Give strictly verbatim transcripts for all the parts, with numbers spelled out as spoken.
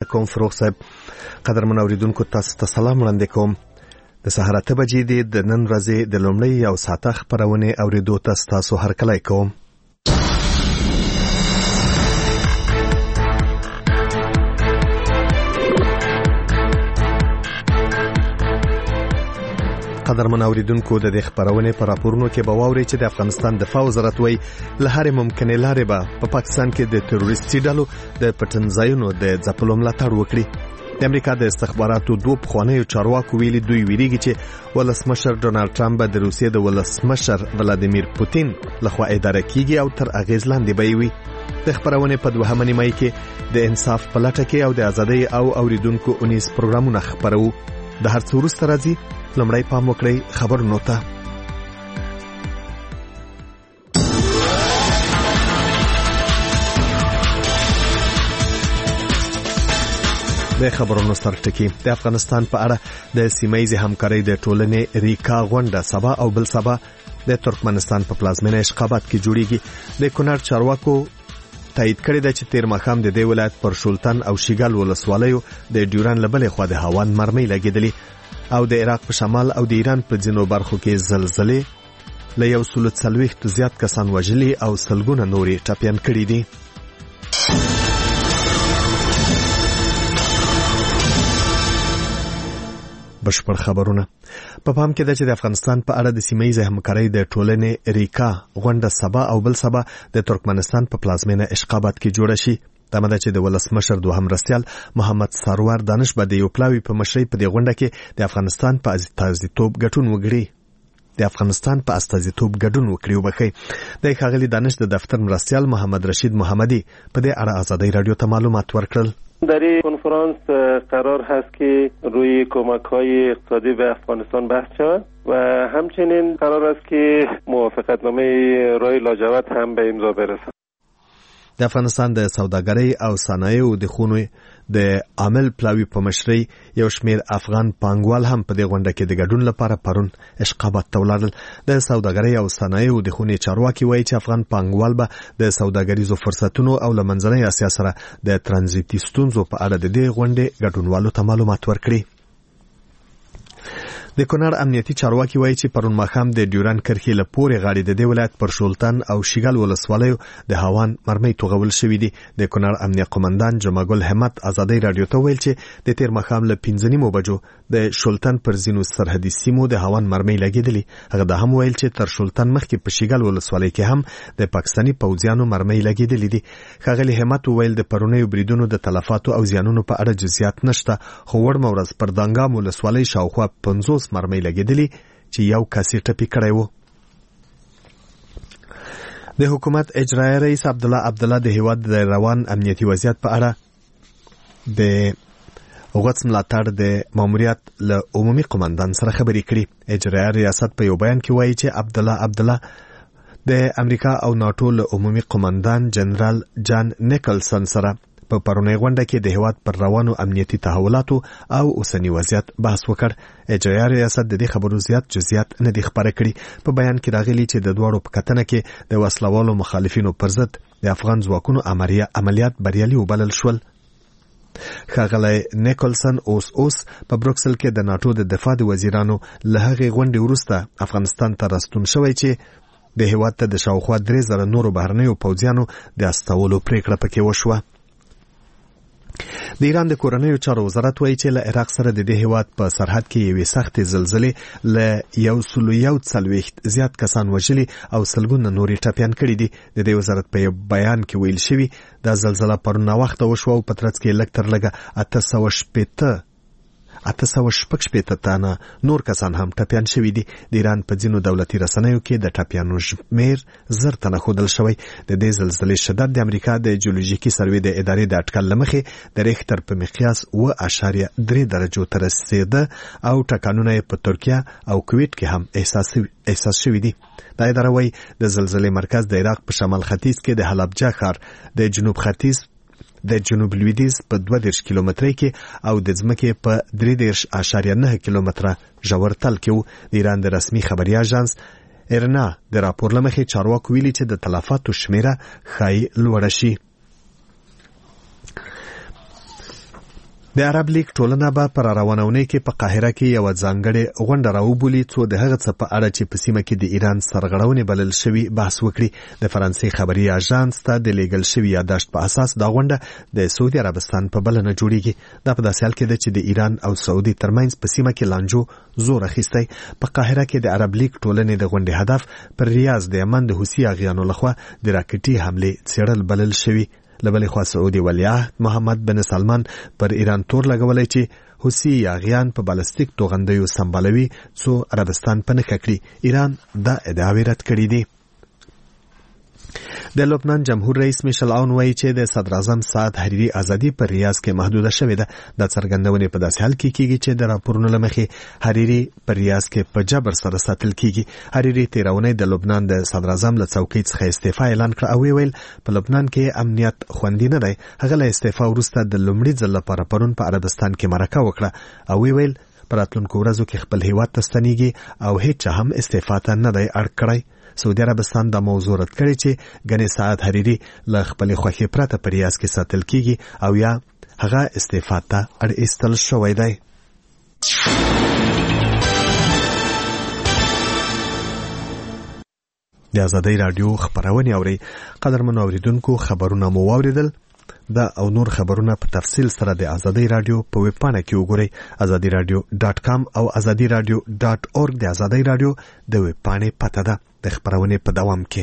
کوم فروغ صاحب. قدرمن اوریدونکو تاسو ته سلام وړاندې کوم. د سهار اته بجې دی د نن ورځې د لومړۍ یو ساعته خپرونې اوریدو ته تاسو هرکلی کوم. قدرمن اوریدونکو د دې خبرونه پر راپورونو کې به واوري چې د افغانستان دفاع وزارت وایي له هرې ممکنه لارې به په پا پاکستان کې د تروریستي ډلو د پټنځایونو د ځپلو ملاتړ وکړي. د امریکا د استخباراتو دوه پخوانیو چارواکو ویلي دوی ویریږي چې ولسمشر ډونالد ټرمپ به د روسیې د ولسمشر ولادیمیر پوتین لخوا اداره کیږي او تر اغیز لاندې به وي. د خبرونه په دوهمه نیمه کې د انصاف په لټه کې او د ازادۍ او اوریدونکو اونیز پروګرامونه خبرو. د هر څه وروسته راځي لمړی پام وکړئ خبرونو ته. د خبرونو سرټکی د افغانستان په اړه د سیمایي همکارۍ د ټولنې ریکا غونډه سبا او بل سبا د ترکمنستان په پلازمینه اشخابات کې جوړیږي. د کونړ چارواکو تایید کړی دی چې تیر ماښام د دې ولایت پر شولتن او شیګل ولسوالیو د ډیوران لبلې خوا د هاوان مرمۍ لګېدلې او د عراق په شمال او د ایران په ځینو برخو کې زلزلې له یو سل څلوېښت زیات کسان وژلي او سلګونه نورې ټپیان کړي دي. بشپړ خبرونه په پام کې ده چې د افغانستان په اړه د سیمایي همکارۍ د ټولنې ریکا غونډه سبا او بل سبا د ترکمنستان په پلازمینه اشخابات کې جوړه شي. دا مده چې د ولسمشر دوهم رسیال محمد سرور دانش به د یو پلاوی په مشرۍ په دې غونډه کې د افغانستان په استازیتوب ګډون وکړي. د افغانستان په استازیتوب ګډون وکړي وبخي. د ښاغلي دانش د دفتر مرستیال محمد رشید محمدی په دې اړه ازادۍ رادیو ته معلومات ورکړل. در این کنفرانس قرار هست که روی کمک‌های اقتصادی به افغانستان بحث شود و همچنین قرار است که موافقتنامه رای لاجورد هم به امضا برسد. د افغانستان د سوداګرۍ او صنایعو د خونو د عامل پلاوی په مشرۍ یو شمیر افغان پانګوال هم په دې غونډه کې د ګډون لپاره پرون اشخابات ته ولاړل. د سوداګرۍ او صنایعو د خونې چارواکي وایي چې افغان پانګوال به د سوداګریزو فرصتونو او له منځنۍ اسیا سره د ترانزیتي ستونزو په اړه د دې غونډې ګډونوالو ته معلومات ورکړي. د کونړ امنیتي چارواکي وایي چې پرون ماښام د ډیوران کرښې له پورې غاړې د دې ولایت پر شولتن او شیګل ولسوالیو د هاوان مرمۍ توغول شوې دي. د کونړ امنیه قومندان جمعګل همت ازادۍ رادیو ته ویل چې د تیر ماښام له پنځه نیمو بجو د شولتن پر ځینو سرحدي سیمو د هاوان مرمۍ لګېدلې. هغه دا هم ویل چې تر شولتن مخکې په شیګل ولسوالۍ کې هم د پاکستاني پوځیانو مرمۍ لګېدلې دي. ښاغلي همت ویل د پرونیو بریدونو د تلفاتو او زیانونو په اړه جزئیات نشته، خو وړمه ورځ پر دانګام ولسوالۍ شاوخوا پنځوس مرمۍ لګېدلې چې یو کس یې ټپي کړی و. د حکومت اجرایي رئیس عبدالله عبدالله د هیواد د روان امنیتي وضعیت په اړه د غوڅ ملاتړ د ماموریت له عمومي قومندان سره خبرې کړي. اجرایي ریاست په یو بیان کې وایي چې عبدالله عبدالله د امریکا او ناټو له عمومي قومندان جنرال جان نیکلسن سره په پرونی غونډه کې د هیواد پر روانو امنیتي تحولاتو او اوسنی وضعیت بحث وکړ. اجرایي ریاست د دې خبرو زیات جزئیات نه دي خبره کړي. په بیان کې راغلي چې د دواړو په کتنه کې د وسلوالو مخالفینو پر ضد د افغان ځواکونو عملیات بریالي وبلل شول. ښاغلی نیکلسن اوس اوس په بروکسل کې د ناټو د دفاع د وزیرانو له هغې غونډې وروسته افغانستان ته راستون شوی چې د هیواد ته د شاوخوا درې زره نورو بهرنیو پوځیانو د استولو پریکړه پکې وشوه. د ایران د کورنیو چارو وزارت وایي چې له عراق سره د دې هیواد په سرحد کې یوې سختې زلزلې له یو سلو یو څلوېښت زیات کسان وژلي او سلګونه نورې ټپیان کړي دي. د دې وزارت په یو بیان کې ویل شوي دا زلزله پرون ناوخته وشوه او په ترڅ کې لږ تر لږه اته سوه شپېته اته سوه شپږ شپېته تنه نور کسان هم ټپیان شوي دي. د ایران په ځینو دولتي رسنیو کې د ټپیانو شمېر زر تنه ښودل شوی. د دې زلزلې شدت د امریکا د جیولوژیکي سروې د ادارې د اټکل له مخې د ریختر په مقیاس اوه اعشاریه درې درجو ته رسېده او ټکانونه یې په ترکیه او کویټ کې هم احساس شوي دي. دا اداره وایي د زلزلې مرکز د عراق په شمال ختیځ کې د حلبجه ښار د جنوب ختیځ د جنوب لویدیځ په دوه دېرش کیلومترۍ کې او د ځمکې په درې دېرش اعشاریه نهه کیلومتره ژور تل کې و. د ایران د رسمي خبري اژانس ایرنا د راپور له مخې چارواکو ویلي چې د تلفاتو شمیره ښایي لوړه شي. د عرب لیگ ټولنه به پر روانونې کې په قاهره کې یو ځانګړې غونډه راوبولي څو د هغه څه په اړه چې په سیمه کې د ایران سرغړونې بلل شوی بحث وکړي. د فرانسې خبري اژانس ته د لیګل شوی یادداشت په اساس دا غونډه د سعودي عربستان په بلنه جوړیږي. دا په داسې حال کې ده چې د ایران او سعودي ترمنځ په سیمه کې لانجو زور اخیستی. په قاهره کې د عرب لیگ ټولنې د غونډې هدف پر ریاض د یمن د حوثي اغیانو لخوا د راکټي حمله څېړل بلل شوی. لبلې خوا سعودي ولیعهد محمد بن سلمان پر ایران تور لګولای چې حوثي اغیان په بالستیک توغندیو سمبالوي څو عربستان په نښه کړي. ایران دا ادعاوې رد کړې دي. د لبنان جمهور رئیس میشل عون وایي چې د صدر اعظم سعد حریری ازادي پر ریاض کې محدوده شوې ده. د څرګندونې په داسې حال کې کیږي چې د راپورونو له مخې حریری پر ریاض کې په جبر سره ساتل کیږي. حریری تیرونې د لبنان د صدر اعظم له څوکۍ څخه استعفا اعلان کړ او ویل په لبنان کې امنیت خوندي نه دی. هغه له استعفا وروسته د لومړي ځل لپاره پرون په عربستان کې مرکه وکړه او ویل په راتلونکو ورځو کې خپل هیواد ته ستنیږي او هیڅ هم استعفا ته نه دی اړ کړی. سعودي عربستان د موضوع رد کړی چې ګنې سعد حریری له خپل خوښې پرته په ریاض کې ساتل کیږي او یا هغه استعفا ته اړ ایستل شوی دی. د ازادۍ راډیو خبرونه اوري. قدرمنو اوریدونکو خبرونه مو واوریدل. دا او نور خبرونه په تفصیل سره د ازادۍ راډیو په ویب پاڼه کې وګورئ. ازادي راډیو ډاټ کام او ازادي راډیو ډاټ اورګ د ازادۍ راډیو د ویب پاڼې پته ده. د خبرونه په دوام کې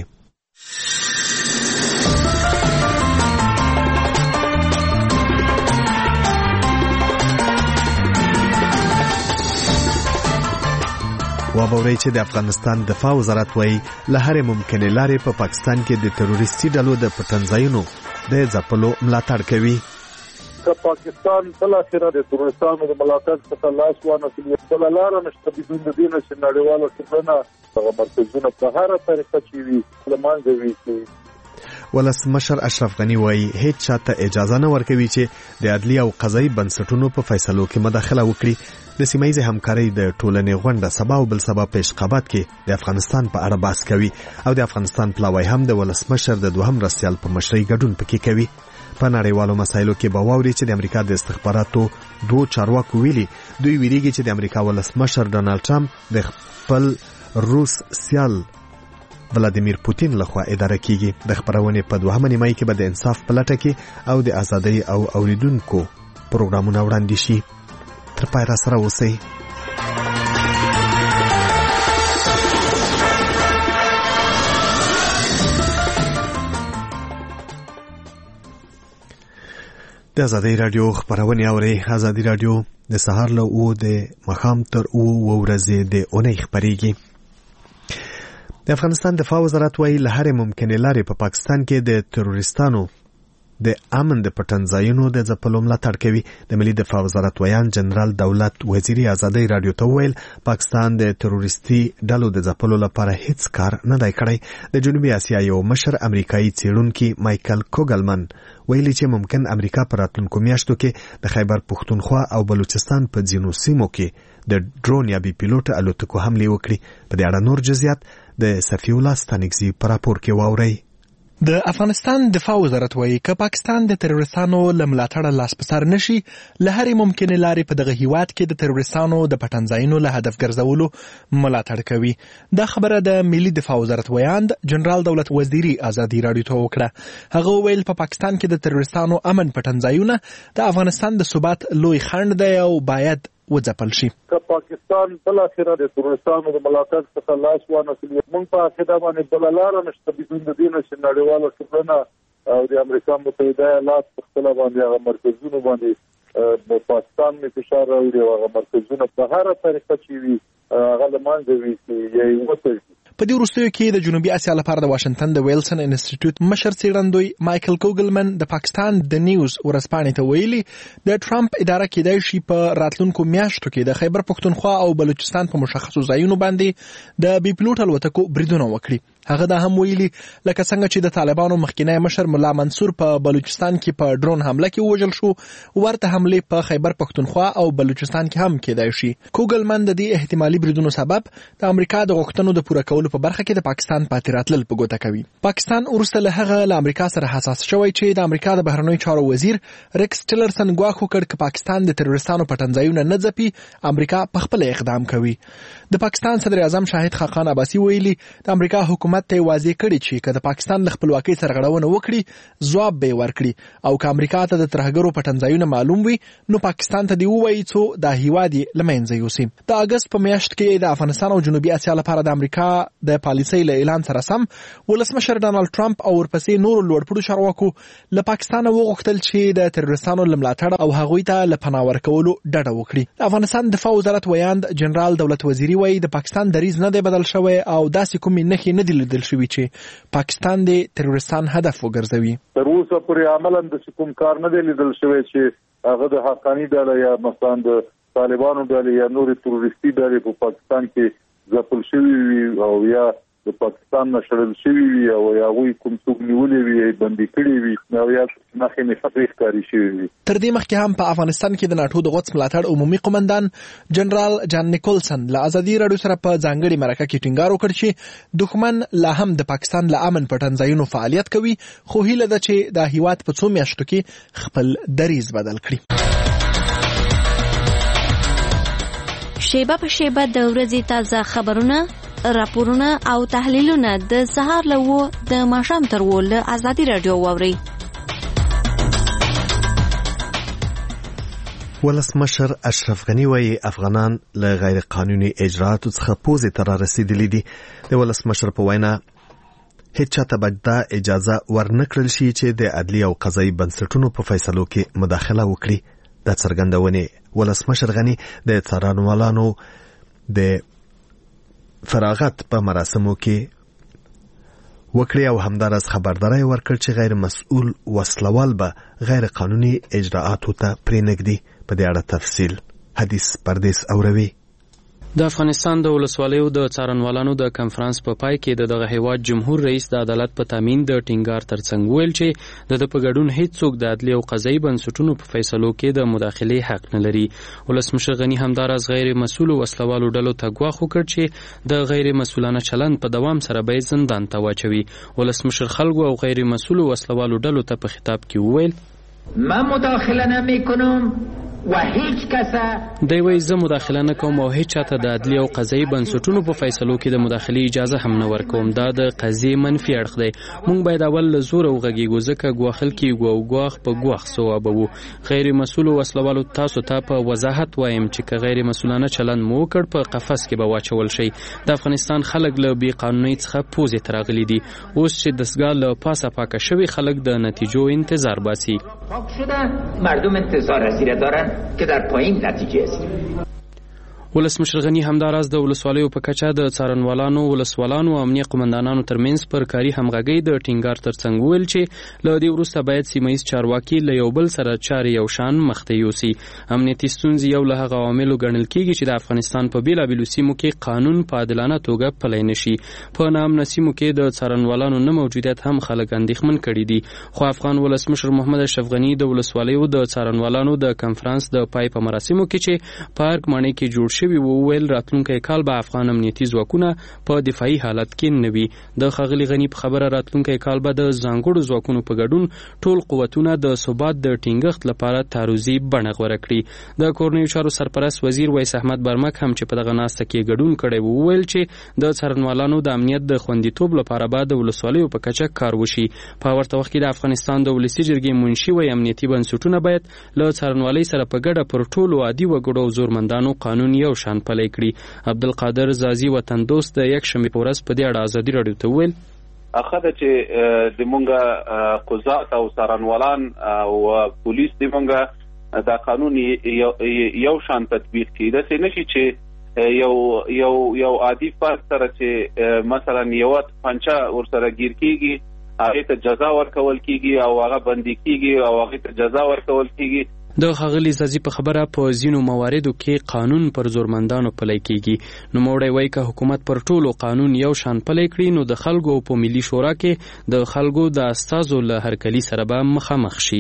وابورئ چې د افغانستان دفاع وزارت وایي له هرې ممکنې لارې په پاکستان کې د تروریستي ډلو د پټنځایونو د ځپلو ملاتړ کوي. که پاکستان بالاخره د تروریستانو د ملاتړ څخه لاس وانخلي بل لاره نشته بدون د دې چې نړیواله ټولنه هغه مرکزونه په هره طریقه چې وي له منځه وي. ولسمشر اشرف غنی وایي هیڅ چاته اجازه نه ورکوي چې د عدلي او قضایي بنسټونو په فیصلو کې مداخله وکړي. د سیمایي همکارۍ د ټولنې غونډه سبا او بل سبا په اشقابات کې د افغانستان په اړه بحث کوي او د افغانستان پلاوی هم د ولسمشر د دوهم رسیال په مشرۍ ګډون پکې کوي. په نړیوالو مسایلو کې به واوري چې د امریکا د استخباراتو دوه چارواکو ویلي دوی ویریږي چې د امریکا ولسمشر ډونالد ټرمپ د خپل روس سیال ولادیمیر پوتین لخوا اداره کیږي. د خبرونې په دوهمه نیمایي کې به د انصاف په لټه کې او د ازادۍ او اوریدونکو پروګرامونه وړاندې شي. تر پای را سره اوسئ. د ازادۍ راډیو خبرونه اورئ. ازادۍ راډیو د سهار له او د مخام تر او ورځې د اونۍ خبريږي. د افغانستان دفاع وزارت وایي له هرې ممکنې لارې په پاکستان کې د تروریستانو د امن د پټنځایونو د ځپلو ملاتړ کوي. د ملي دفاع وزارت ویان جنرال دولت وزیری ازادۍ راډیو ته ویل پاکستان د تروریستي ډلو د ځپلو لپاره هیڅ کار نه دی کړی. د جنوبي اسیا یو مشر امریکایي څېړونکي مایکل کوګلمن ویلي چې ممکن امریکا په راتلونکو میاشتو کې د خیبر پښتونخوا او بلوچستان په ځینو سیمو کې د ډرون یا بي پیلوټ الوتکو حملې وکړي. په دې اړه نور جزئیات د صفی الله ستانکزي په راپور کې واورئ. د افغانستان دفاع وزارت وایي که پاکستان د تروریستانو له ملاتړه لاس په سر نشي له هرې ممکنې لارې په دغه هیواد کې د تروریستانو د پټنځایونو له هدف ګرځولو ملاتړ کوي. دا خبره د ملي دفاع وزارت ویاند جنرال دولت وزیری ازادي راډیو ته وکړه. هغه ویل په پاکستان کې د تروریستانو امن پټنځایونه د افغانستان د ثبات لوی خنډ دی او باید وځپل شي. که پاکستان بالاخره د تروریستانو د ملاتړ څخه لاس وانخلي موږ په عقیده باندې بل لاره نشته بدون د دې چې نړیواله ټولنه او د امریکا متحده ایالات په خپل باندې هغه مرکزونه باندې د پاکستان می فشار راوړي او هغه مرکزونه په هره طریقه چې وي هغه له منځه وي چې یې وڅېړي. په دې وروستیو کې د جنوبي اسیا لپاره د واشنگټن د ویلسن انسټیټیوټ مشر څېړندوی مایکل کوګلمن د پاکستان د نیوز ورځپاڼې ته ویلي د ټرمپ اداره کېدای شي په راتلونکو میاشتو کې د خیبر پښتونخوا او بلوچستان په مشخصو ځایونو باندې د بي پیلوټ الوتکو بریدونه وکړي. هغه دا هم ویلي لکه څنګه چې د طالبانو مخکینی مشر ملا منصور په بلوچستان کې په ډرون حمله کې وژل شو، ورته حمله په خیبر پښتونخوا او بلوچستان کې هم کېدای شي. کوګلمن د دې احتمالي بریدونو سبب د امریکا د غوښتنو د پوره کولو په برخه کې د پاکستان پاتې راتلل په ګوته کوي. پاکستان وروسته له هغه له امریکا سره حساس شوی چې د امریکا د بهرنیو چارو وزیر ریکس ټیلرسن ګواښ وکړ چې پاکستان د تروریستانو پټنځایونه نه ځپي، امریکا په خپل اقدام کوي. د پاکستان صدر اعظم شاهد خاقان عباسي ویلي د امریکا حکومت ته واضح کړي چې که د پاکستان له خپلواکۍ سرغړونه وکړي ځواب به ورکړي، او که امریکا ته د ترهګرو پټنځایونه معلوم وي نو پاکستان ته دی ووایي څو د هیواد یې له منځه یوسي. د اګست په میاشت کې د افغانستان او جنوبي اسیا لپاره د امریکا د پالیسۍ له اعلان سره سم ولسمشر ډانلډ ټرمپ او ورپسې نورو لوړپوړو چارواکو له پاکستان وغوښتل چې د تروریستانو له ملاتړ او هغوی ته له پناه ورکولو ډډه وکړي. د افغانستان دفاع وزارت ویاند جنرال دولت وزیری وایي د پاکستان دریځ نه دی بدل شوی او داسې کومې نښې نه دي لیدل شوي چې پاکستان د تروریستان هدف وګرځوي. تر اوسه پورې عملاً د کوم کار نه دی لیدل شوی چې هغه د حقاني ډله یا مثلا د طالبانو ډلې یا نورې تروریستي ډلې په پاکستان کې ځپل شوي وي او یا د پاکستان نه شړل شوي وي او یا هغوی کوم څوک نیولي وي بندي کړي وي او یا نښې نښتې ښکاري شوي وي. تر دې مخکې هم په افغانستان کې د ناټو د قدس ملاتړ عمومي قومندان جنرال جان نیکولسن له ازادي راډیو سره په ځانګړې مرکه کې ټینګار وکړ چې دښمن لا هم د پاکستان له امن پټنځایونو فعالیت کوي، خو هیله ده چې د هیواد په څو میاشتو کې خپل دریځ بدل کړي. شیبه په شیبه د ورځې تازه خبرونه، راپورونه او تحلیلونه د سهار له و د ماښام تر و له ازادي راډیو واورئ. ولسمشر اشرف غنی وایي افغانان له غیر قانوني اجراءاتو څخه پوزې ته را رسېدلي دي. د ولسمشر په وینا هیڅ چاته باید دا اجازه ورنکړل شي چې د عدلي او قضایي بنسټونو په فیصلو کې مداخله وکړي. د څرګندونې ولسمشر غنی د څارنوالانو د فراغت په مراسمو کې وکړي او همدارس خبرداري ورکړ چې غیر مسؤل وسلوال به غیر قانوني اجراءاتو ته پرېنږدي. په دې اړه تفصیل حدیث پردیس اوروي. د افغانستان د ولسوالیو د څارنوالانو د کنفرانس په پای کې د دغه هیواد جمهور رئیس د عدالت په تامین د ټینګار ترڅنګ ویل چې د په ګډون هیڅوک د عدلي او قضایي بنسټونو په فیصلو کې د مداخلې حق نه لري. ولسمشر غنی همدارس غیر مسؤل وسلوالو ډلو ته ګواښ وکړ چې د غیر مسؤلانه چلند په دوام سره به زندان ته واچوي. ولسمشر خلکو او غیر مسؤل وسلوالو ډلو ته په خطاب کې وویل من مداخله نمیکنم و هیچ کسه دی وایي زه مداخله نه کوم او هیڅ چاته د عدلي او قضایي بنسټونو په فیصلو کې د مداخلې اجازه هم نه ورکوم. دا د قضیې منفي اړخ دی. موږ باید اول له زوره وغږیږو ځکه ګواښل کېږو او ګواښ په ګواښ ځوابوو. غیر مسؤلو وسلوالو تاسو ته په وضاحت وایم چې که غیر مسؤلانه چلند مو وکړ په قفس کې به واچول شئ. د افغانستان خلک له بې قانونۍ څخه پوزې ته راغلي دي. اوس چې دستګاه له پاسه پاکه شوي خلک د نتیجو انتظار باسي. پاک شده مردم انتظار زیر دارن که در پایین نتیجه است. ولسمشر غنی همداراز د ولسوالیو په کچه د څارنوالانو، ولسوالانو او امنیه قومندانانو ترمنځ پر کاري همغږۍ د ټینګار ترڅنګ ویل چې له دې وروسته باید سیمه ییز چارواکي له یو بل سره چارې یو شان مخته یوسي. امنیتي ستونزې یو له هغه عواملو ګڼل کېږي چې د افغانستان په بېلابېلو سیمو کې قانون په عادلانه توګه پلی نه شي. په ناامنه سیمو کې د څارنوالانو نه موجودیت هم خلک اندېښمن کړي دي. خو افغان ولسمشر محمد اشرف غنی د ولسوالیو د څارنوالانو د کنفرانس د پای په مراسمو کې چې په ارګ ماڼۍ کې جوړ شوي وو ویل راتلونکی کال به افغان امنیتي ځواکونه په دفاعي حالت کې نه وي. د ښاغلي غني په خبره راتلونکی کال به د ځانګړو ځواکونو په ګډون ټول قوتونه د ثبات د ټینګښت لپاره تعرضي بڼه غوره کړي. د کورنیو چارو سرپرست وزیر ویس احمد برمک هم چې په دغه ناسته کې ګډون کړی وو ویل چې د څارنوالانو د امنیت د خوندیتوب لپاره به د ولسوالیو په کچه کار وشي. په ورته وخت کې د افغانستان د ولسي جرګې منشي وایي امنیتي بنسټونه باید له څارنوالۍ سره په ګډه پر ټولو عادي وګړو او زورمندانو قانون یو شان پلی کړي. عبدالقادر زازي وطن دوست د یک شنبې په ورځ په دې اړه ازادي راډیو ته وویل اخه ده چې د مونږه قضات او څارنوالان او پولیس د مونږه دا قانون یو شان تطبیق کړي. داسې نشي چې یو یو یو عادي فرد سره چې مثلا یو پنچه ورسره گیر کیږي هغه ته جزا ورکول کیږي او هغه بندي کیږي او هغه ته جزا ورکول کیږي. د ښاغلي زازي په خبره په ځینو مواردو کې قانون پر زورمندانو پلی کیږي. نو موړی وایي که حکومت پر ټولو قانون یو شان پلی کړي نو د خلکو په ملي شورا کې د خلکو د استازو له هرکلي سره به مخامخ شي.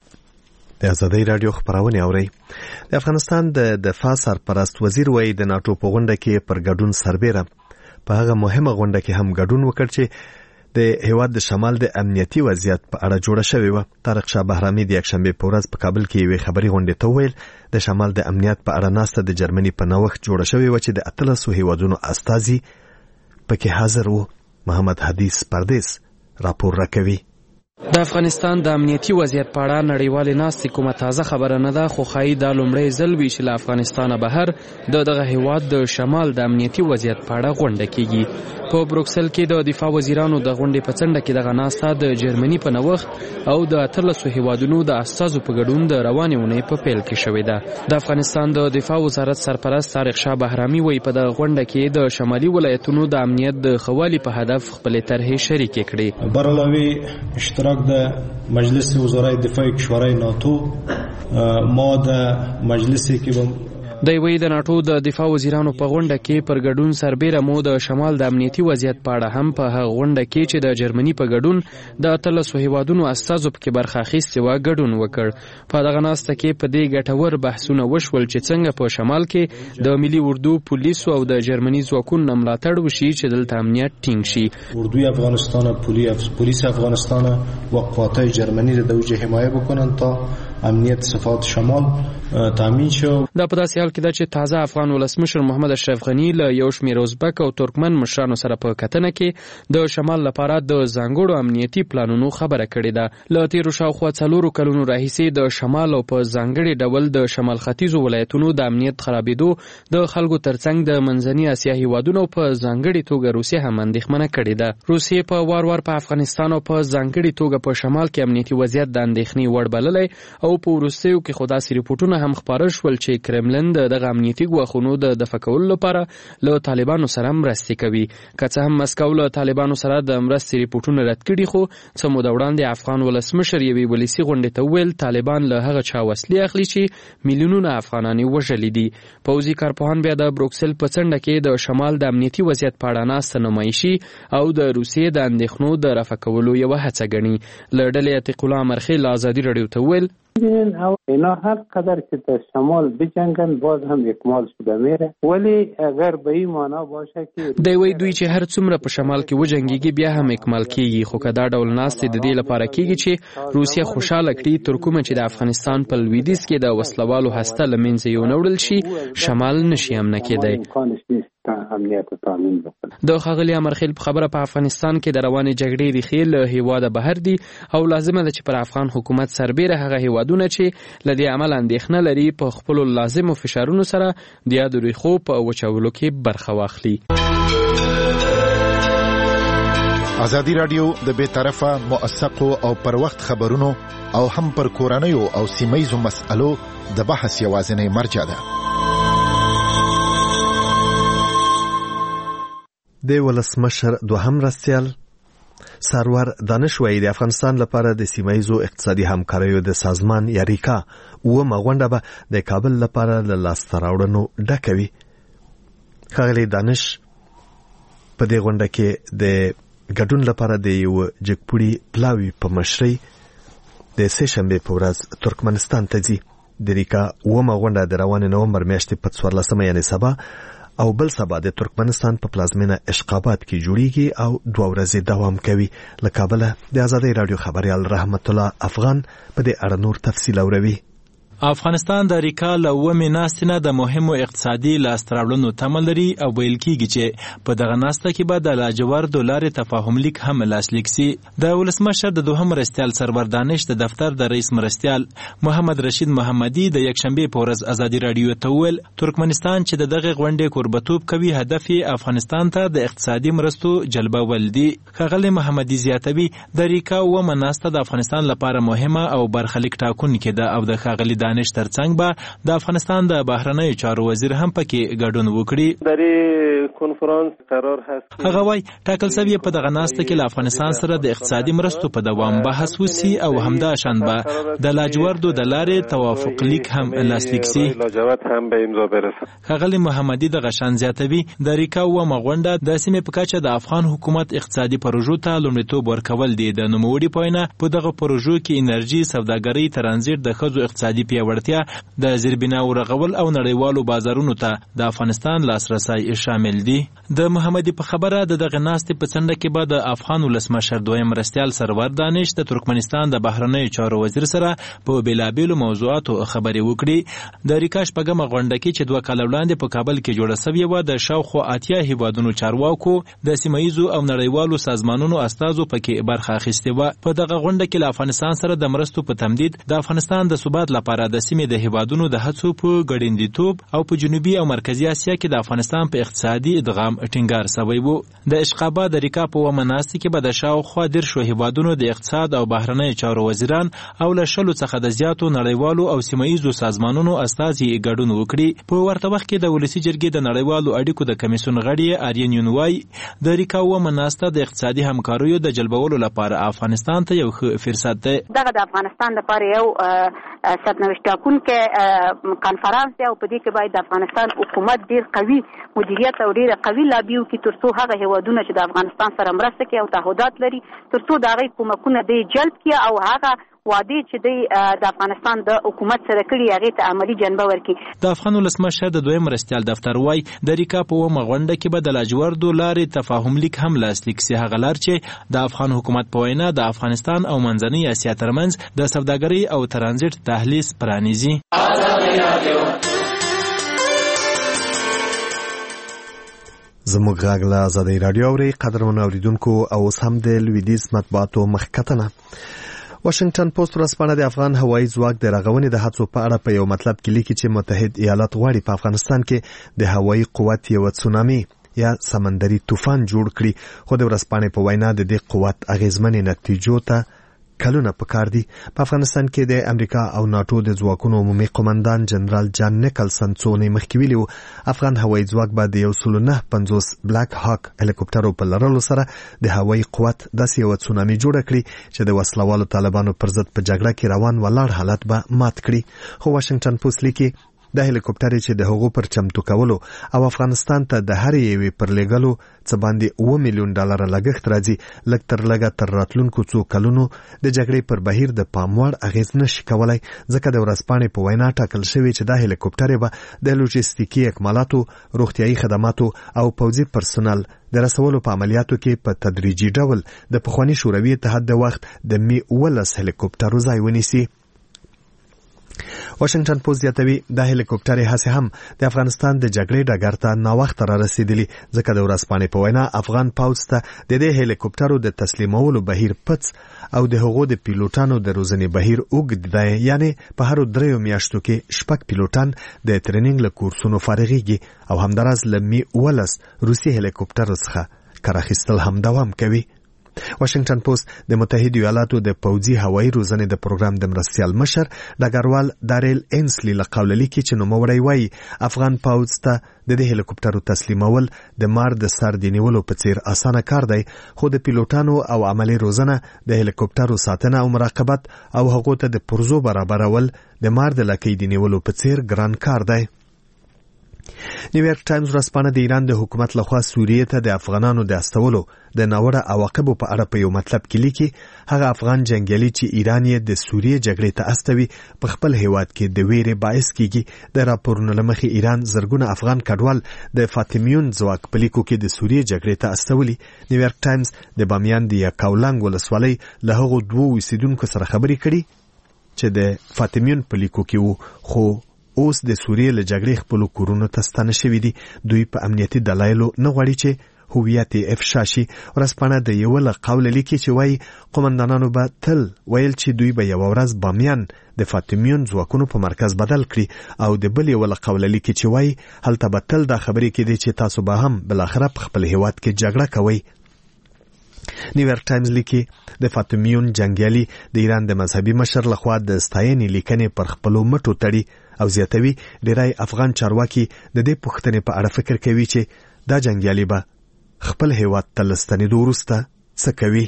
د ازادۍ راډیو خبرونه اوري. د افغانستان د دفاع سرپرست وزیر وایي د ناتو په غونډه کې پر ګډون سربېره په هغه مهمه غونډه کې هم ګډون وکړ چې د هیواد د شمال د امنیتي وضعیت په اړه جوړه شوې وه. طارق شاه بهرامي د یکشنبې په ورځ په کابل کې یوې خبري غونډې ته وویل د شمال د امنیت په اړه ناسته د جرمني په نوښت جوړه شوې وه چې د اتلسو هیوادونو استازي پکې حاضر وو. محمد حدیث پردیس راپور راکوي. د افغانستان د امنیتي وضعیت په اړه نړیوالې ناستې کومه تازه خبره نه ده، خو ښایي دا لومړی ځل وي چې له افغانستانه بهر د دغه هیواد د شمال د امنیتي وضعیت په اړه غونډه کیږي. په بروکسل کې د دفاع وزیرانو د غونډې په څنډه کې دغه ناسته د جرمني په نوښت او د اتلسو هیوادونو د استازو په ګډون د روانې اونۍ په پیل کې شوې ده. د افغانستان د دفاع وزارت سرپرست طارق شاه بهرامي وایي په دغه غونډه کې د شمالي ولایتونو د امنیت د ښه والي په هدف خپلې طرحې شریکې کړې. برعلاوه اشتراک د مجلس وزرای دفاع کشورهای ناتو ما د مجلسی که دی وی د ناتو د دفاع وزیرانو په غونډه کې پر ګډون سربېره مو د شمال د امنیتي وضعیت په اړه هم په هغه غونډه کې چې د جرمني په ګډون د اتلسو هیوادونو استازو پکې برخه اخیستې وه ګډون وکړ. په دغه ناسته کې په دې ګټور بحثونه وشول چې څنګه په شمال کې د ملي اردو پولیسو او د جرمني ځواکونو ملاتړ وشي چې دلته امنیت ټینګ شي. اردوی افغانستان، پلیس افغانستان و قواتای جرمنی را دوجه حمایه بکنن تا امنیت صفات شمال تامین شو. دا په داسې حال کې ده چې تازه افغان ولسمشر محمد اشرف غني له یو شمېر ازبک او ترکمن مشرانو سره په کتنه کې د شمال لپاره د ځانګړو امنیتي پلانونو خبره کړې ده. له تیرو شاوخوا څلورو کلونو راهیسې د شمال او په ځانګړي ډول د شمال ختیځو ولایتونو د امنیت خرابېدو د خلکو ترڅنګ د منځني اسیا هیوادونو په ځانګړي توګه روسیه هم اندېښمنه کړې ده. روسیې په وار وار په افغانستان او په ځانګړي توګه په شمال کې امنیتي وضعیت د اندېښنې وړ بللی او په وروستیو کې خو داسې ریپورټونه هم خپاره شول چې کرملن د دغه امنیتي ګواښونو د دفع کولو لپاره له طالبانو سره مرستې کوي. که څه هم مسکو له طالبانو سره د مرستې ریپورټونه رد کړي، خو څه موده وړاندې افغان ولسمشر یوې ولسي غونډې ته وویل طالبان له هغه چا وسلې اخلي چې میلیونونه افغانان یې وژلي دي. پوځي کارپوهان بیا د بروکسل په څنډه کې د شمال د امنیتي وضعیت په اړه ناسته نمایشي او د روسیې د اندېښنو د رفع کولو یوه هڅه ګڼي. له ډلې عتیق الله امرخیل له ازادي راډیو ته وویل اینا هر قدر که در شمال بجنگن باز هم اکمال شده میره، ولی اگر به این معنا باشه که دی وی دوی چې هر څومره په شمال کې وجنګيږي بیا هم اکمال کیږي، خو که دا ډول ناستې د دې لپاره کیږي چې روسیه خوشاله کړي تر کومه چې د افغانستان په لویدیځ کې د وسلوالو هسته له منځه یو وړل شي شمال نشي امن کېدی. د ښاغلي امرخیل په خبره په افغانستان کې د روانې جګړې ریښې له هیواده بهر دي او لازمه ده چې پر افغان حکومت سربېره هغه هیوادونه چې له دې عمل اندېښنه لري په خپلو لازمو فشارونو سره د یادو ریښو په وچولو کې برخه واخلي. ازادي راډیو د بې طرفه موثقو او پر وخت خبرونو او هم پر کورنیو او سیمهیزو مسألو د بحث یوازینی مرجع ده. د ولسمشر دوهم مرستیال سرور دانش وایي د افغانستان لپاره د سیمهیزو اقتصادي همکاریو د سازمان یا ریکا اومه غونډه به د کابل لپاره له لاسته راوړنو ډکه وي. ښاغلی دانش په دې غونډه کې د ګډون لپاره د یو جګپوړي پلاوي په مشرۍ د سه شنبې په ورځ ترکمنستان ته ځي. د ریکا اومه غونډه د روانې نومبر میاشتې په څوارلسمه یعنې سبا او بل سبا د ترکمنستان په پلازمینه اشقاباد کې جوړیږي او دوه ورځې دوام کوي. له کابله د ازادۍ راډیو خبريال رحمت الله افغان په دې اړه نور تفصیل اوروي. افغانستان د ریکا له اومې ناستې نه د مهمو اقتصادي لاسته راوړنو تمه لري او ویل کېږي چې په دغه ناسته کې به د لاجوردو لارې تفاهم لیک هم لاسلیک سي. د ولسمشر د دوهم مرستیال سرور دانش د دفتر د رئیس مرستیال محمد رشید محمدي د یکشنبې په ورځ ازادي راډیو ته وویل ترکمنستان چې د دغه غونډې کوربتوب کوي هدف یې افغانستان ته د اقتصادي مرستو جلبول دي. ښاغلی محمدي زیاتوي د ریکا اومه ناسته د افغانستان لپاره مهمه او برخلیک ټاکونکې ده او د ښاغلي دانش ترڅنګ به د افغانستان د بهرنیو چارو وزیر هم پکې ګډون وکړي. در کنفرانس قرار هست. هغه وای ټاکل شوی په دغه ناسته کې له افغانستان سره د اقتصادي مرستو په دوام بحث وسی او همدا شنبه د لاجوردو د لارې توافق لیک هم لاسلیک سي. لاجورد هم به امضا برسه. ښاغلي محمدي د غشان زیاتوي د ریکا و مغونډه د سیمې په کچه د افغان حکومت اقتصادي پروژو ته لومړیتوب ورکول دي. د نوموړي په وینا په دغه پروژو کې انرژي، سوداګري، ترانزیت، د ښځو اقتصادي پیاوړتیا، د زیربناو رغول او نړیوالو بازارونو ته د افغانستان لاسرسی شامل دي. د محمدي په خبره د دغه ناستې په څنډه کې به د افغان ولسمشر دویم مرستیال سرور دانش د ترکمنستان د بهرنیو چارو وزیر سره په بیلابیلو موضوعاتو خبرې وکړي. د ریکا شپږمه غونډه کې چې دوه کاله وړاندې په کابل کې جوړه شوې وه د شاوخوا اتیا هیوادونو چارواکو د سیمه ییزو او نړیوالو سازمانونو استازو پکې برخه اخیستې وه. په دغه غونډه کې له افغانستان سره د مرستو په تمدید، د افغانستان د ثبات لپاره د سیمې د هیوادونو د هڅو په ګړندیتوب او په جنوبي او مرکزی اسیا کې د افغانستان په اقتصادي ادغام ټینګار شوی و. د اشقاباد د ریکا په ومناسته کې به د شاوخوا دیرشو هیوادونو د اقتصاد او بهرنیو چارو وزیران او له شلو څخه د زیاتو نړیوالو او سیمه ییزو سازمانونو استازي ګډون وکړي. په ورته وخت کې د ولسی جرګې د نړیوالو اړیکو د کمیسیون غړي آرین یونوای د ریکا ومناسته د اقتصادي همکاریو د جلبولو لپاره افغانستان ته یو ښه فرصت دی. دغه د افغانستان لپاره یو سرنوشت ټاکونکی کنفرانس دی او په دې کې باید د افغانستان حکومت ډیر قوي مدیریت او ډیر قوي لابي وکړي ترڅو هغه هیوادونه چې د افغانستان سره مرسته کوي او تعهدات لري ترڅو د هغې کومکونه دی جلب کړي او هغه وعده چې د افغانستان د حکومت سره کړي هغې ته عملي جنبه ورکړي. د افغان ولسمشر د دویم مرستیال دفتر وای د ریکا په اومه غونډه کې به د لاجوردو لارې تفاهم لیک هم لاسلیک سي. هغه لار چې د افغان حکومت په وینا د افغانستان او منځنۍ اسیا ترمنځ د سوداګرۍ او ترانزیت دهلیز پرانیزي. زموږ غږ له آزادۍ راډیو اورئ. قدرمنو اوریدونکو او اوس هم د لویدیځ مطبوعاتو مخکتنه. واشنگټن پوسټ ورځپاڼه د افغان هوایي ځواک د رغونې د هڅو په اړه په یو مطلب کې لیکي چې متحد ایالات غواړي په افغانستان کې د هوایي قوت یو تسونامي یا سمندري طوفان جوړ کړي، خو د ورځپاڼې په وینا د دې قوت اغیزمنې نتیجو ته کلونه پکار دي. په افغانستان کې د امریکا او ناتو د ځواکونو عمومي قومندان جنرال جان نیکلسن څو اونۍ مخکې ویلي و افغان هوایي ځواک به د یو سل نه پنځوس بلاک هاک هلیکوپټرو په لرلو سره د هوایي قوت داسې یو تسونامي جوړه کړي چې د وسلوالو طالبانو پر ضد په جګړه کې روان ولاړ حالت به مات کړي. خو واشنگټن پوسټ لیکي د هلیکوپټر چې د هغو پر چمتو کولو او افغانستان ته د هر یوې پر لګلو څه باندې اوه میلیون ډالر لګښت راځي، لږ تر لږه تر راتلونکو څو کلونو د جګړې پر بهیر د پام وړ اغیز نشي کولای، ځکه د ورځپاڼې په وینا ټاکل شوی چې دا هلیکوپټر به د لوجستیکي اکمالاتو، روغتیايي خدماتو او پوځي پرسونل د رسولو په عملیاتو کې په تدریجي ډول د پخواني شوروي اتحاد د وخت د می ولس هلیکوپټرو ځای ونیسي. واشنگټن پوسټ زیاتوي دا هلیکوپټر هڅې هم د افغانستان د جګړې ډګر ته ناوخته را رسیدلی، ځکه د ورځپاڼې په وینا افغان پوځ ته د دې هلیکوپټرو د تسلیمولو بهیر پڅ او د هغو د پیلوټانو د روزنې بهیر اوږد دی، یعنی په هرو دریو میاشتو کې شپږ پیلوټان د ټریننګ له کورسونو فارغېږي او همداراز له می ولس روسي هلیکوپټر څخه کار اخیستل هم دوام کوي. واشنگټن پوسټ د متحده ایالاتو د پوځي هوایي روزنې د پروګرام د مرستیال مشر ډګروال داریل اینسلی له قوله لیکي چې نوموړی وایي افغان پوځ ته د دې هلیکوپټرو تسلیمول د مار د سر د نیولو په څیر اسانه کار دی، خو د پیلوټانو او عملي روزنه، د هلیکوپټرو ساتنه او مراقبت او هغو ته د پرزو برابرول د مار د لکۍ د نیولو په څیر ګران کار دی. نیویارک ټایمز ورځپاڼه د ایران د حکومت لخوا سوریې ته د افغانانو د استولو د ناوړه عواقبو په اړه په یو مطلب کې لیکي هغه افغان جنګیالي چې ایران یې د سوریې جګړې ته استوي په خپل هیواد کې د ویرې باعث کیږي. د راپورونو له مخې ایران زرګونه افغان کډوال د فاطمیون ځواک په لیکو کې د سوریې جګړې ته استولي. نیویارک ټایمز د بامیان د یکاولنګ ولسوالۍ له هغو دوو اوسیدونکو سره خبرې کړي چې د فاطمیون په لیکو کې وو، خو اوس د سوریې له جګړې خپلو کورونو ته ستانه شوي دي. دوی په امنیتي دلایلو نه غواړي چې هویت یې افشا شي. ورځپاڼه د یوه له قوله لیکي چې وایي قومندانانو به تل ویل چې دوی به یوه ورځ بامیان د فاطمیون ځواکونو په مرکز بدل کړي، او د بل یوه له قوله لیکي چې وایي هلته به تل دا خبرې کېدې چې تاسو به هم بالاخره په خپل هیواد کې جګړه کوئ. نیویارک ټایمز لیکي د فاطمیون جنګیالي د ایران د مذهبي مشر لخوا د ستاینې لیکنې پر خپلو مټو تړي او زیاتوي ډیری افغان چارواکي د دې پوښتنې په اړه فکر کوي چې دا جنګیالي به خپل هیواد ته له ستنېدو وروسته څه کوي؟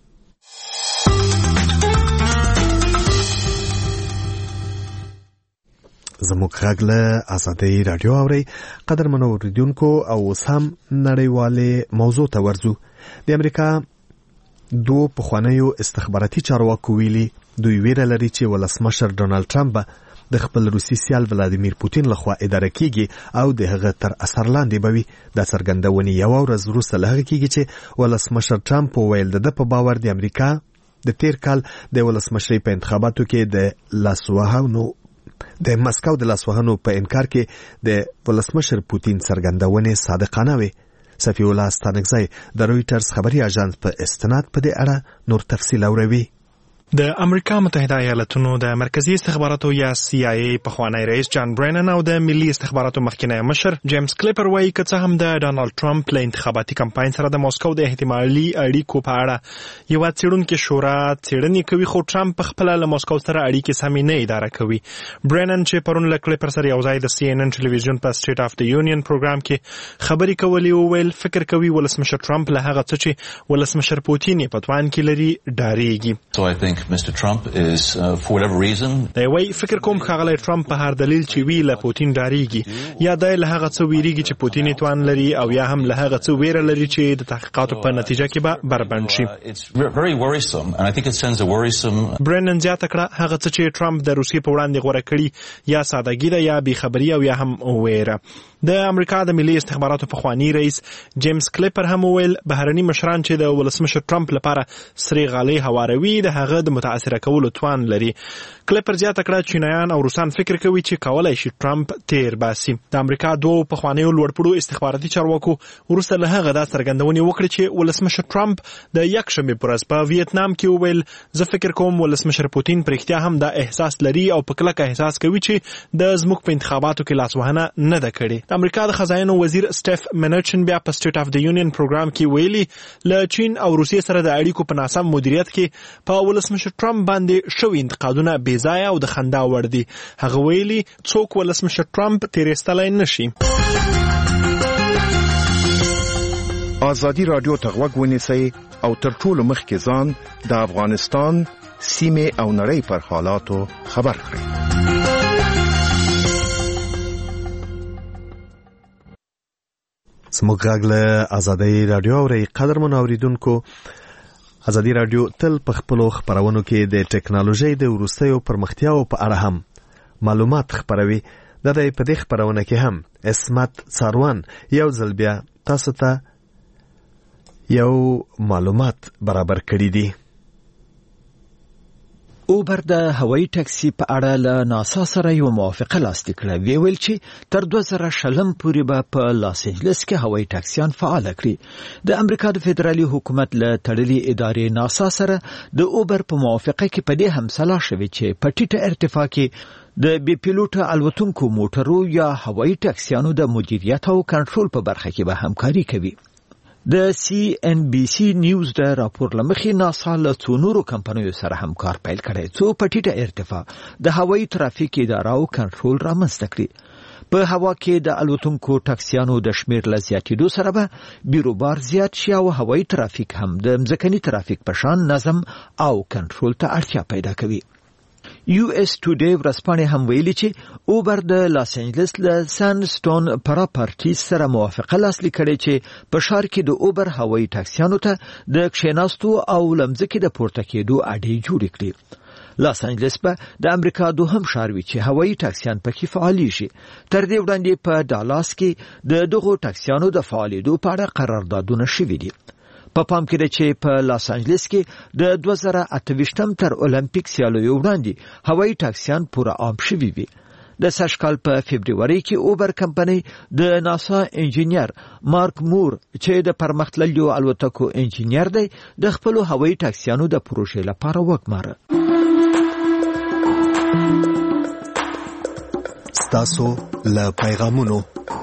زموږ غږ له آزادۍ راډیو اورئ. قدرمنو اوریدونکو، او اوس هم نړیوالې موضوع ته ورځو. د امریکا دوو پخوانیو استخباراتي چارواکو ویلي دوی ویره لري چې ولسمشر ډونالډ ټرمپ به د خپل روسي سیال ولادیمیر پوتین لخوا اداره کیږي او د هغه تر اثر لاندې به وي. دا څرګندونې یوه ورځ وروسته له هغه کیږي چې ولسمشر ټرمپ وویل د ده په باور د امریکا د تیر کال د ولسمشرۍ په انتخاباتو کې د لاسوهنو د مسکو د لاسوهنو په انکار کې د ولسمشر پوتین څرګندونې صادقانه وي. صفی الله ستانکزی د رویټرز خبري اژانس په استناد په دې اړه نور تفصیل اوري. د امریکا متحده ایالاتونو د مرکزی استخباراتو یا سی آی ای پخوانی رئیس جان برینن او د ملي استخباراتو مخکنی مشر جیمز کلیپر وایي که څه هم د ډانلډ ټرمپ له انتخاباتي کمپاین سره د موسکو د احتمالي اړیکو په اړه یوه څېړونکې شورا څېړنې کوي، خو ټرمپ خپله له موسکو سره اړیکې سمې نه اداره کوي. برینن چې پرون له کلیپر سره یو ځای د سی ان ان ټلویزیون په سټیټ اف د یونین پروګرام کې خبرې کولې وویل فکر کوي ولسمشر ټرمپ له هغه څه چې ولسمشر پوتین یې په توان کې لري ډارېږي. Mister Trump is uh, for whatever reason دی وایي فکر کوم ښاغلی ټرمپ په هر دلیل چې وی له پوتین ډارېږي، یا دی له هغه څه ویریږي چې پوتین یې توان لري، او یا هم له هغه څه ویره لري چې د تحقیقاتو په نتیجه کې به بربند شي. برینن زیاته کړه هغه څه چې ټرمپ د روسیې په وړاندې غوره کړي یا سادهګي ده یا بېخبري او یا هم ویره. د امریکا د ملي استخباراتو پخوانی رئیس جیمز کلیپر هم وویل بهرني مشران چې د ولسمشر ټرمپ لپاره سرې غالۍ هواروي د هغه د متاثره کولو توان لري. کلیپر زیاته کړه چینایان او روسان فکر کوي چې کولای شي ټرمپ تیر باسي. د امریکا دوه پخوانیو لوړپوړو استخباراتي چارواکو وروسته له هغه دا څرګندونې وکړې چې ولسمشر ټرمپ د یکشنبې په ورځ په ویتنام کې وویل زه فکر کوم ولسمشر پوتین په رښتیا هم دا احساس لري او په کلکه احساس کوي چې د زموږ په انتخاباتو کې لاسوهنه نه ده کړې. د امریکا د خزاینو وزیر سټیف منچن بیا په سټیټ اف د یونین پروګرام کې ویلي له چین او روسیې سره د اړیکو په ناسم مدیریت کې په ولسمشر ټرمپ باندې شوي انتقادونه بې ځایه او د خندا وړ دي. هغه ویلي څوک ولسمشر ټرمپ تیریستلی نشي. ازادي رادیو ته غوږ ونیسئ او تر ټولو مخکې ځان د افغانستان سیمې او نړۍ پر حالاتو خبر کړئ. زموږ غږ له آزادۍ راډیو اورئ. قدرمنو اوریدونکو، آزادي راډیو تل په خپلو خپرونو کې د ټکنالوژۍ د وروستیو پرمختیاو په اړه هم معلومات خپروي. دا د په دې خپرونه کې هم اسمت څاروان یو ځل بیا تاسو ته یو معلومات برابر کړي دي. اوبر د هوایي ټاکسي په اړه له ناسا سره یو موافقه لاسلیک کړه. وی ویل چې تر دوه زره شلم پورې به په لاس انجلس کې هوایي ټاکسیان فعال کړي. د امریکا د فدرالي حکومت له تړلې ادارې ناسا سره د اوبر په موافقه کې په دې هم سلا شوې چې په ټیټه ارتفاع کې د بي پیلوټه الوتونکو موټرو یا هوایي ټاکسیانو د مدیریت او کنټرول په برخه کې به همکاري کوي. د سی ان بي سي نیوز د راپور لمخې ناسا له څو نورو کمپنیو سره همکار پیل کړی څو په ټیټه ارتفاع د هوایي ترافیک اداره او کنټرول رامنځته کړي. په هوا کې د الوتونکو ټاکسیانو د شمیر له زیاتېدو سره به بیروبار زیات شي او هوایي ترافیک هم د مځکني ترافیک په شان نظم او کنټرول ته اړتیا پیدا کوي. یو اس ټوډے ورځپاڼې هم ویلي چې اوبر د لاس انجلس له سانډسټون پراپرټیز سره موافقه لاسلیک کړې چې په ښار کې د اوبر هوایي ټاکسیانو ته د کښېناستو او لمځکې د پورته کېدو اډې جوړې کړي. لاس انجلس به د امریکا دوهم ښار وي چې هوایي ټاکسیان پکې فعالیږي. تر دې وړاندې په ډالاس کې د دغو ټاکسیانو د فعالېدو په اړه قراردادونه شوي دي. په پام کې ده چې په لاس انجلس کې د دوه زره اته ویشتم تر اولمپیک سیالیو وړاندې هوایي ټاکسیان پوره عام شوي وي. د سږ کال په فبروري کې اوبر کمپنۍ د ناسا انجینیر مارک مور چې د پرمختللو الوتکو انجینیر دی د خپلو هوایي ټاکسیانو د پروژې لپاره وګماره. ستاسو له پیغامونو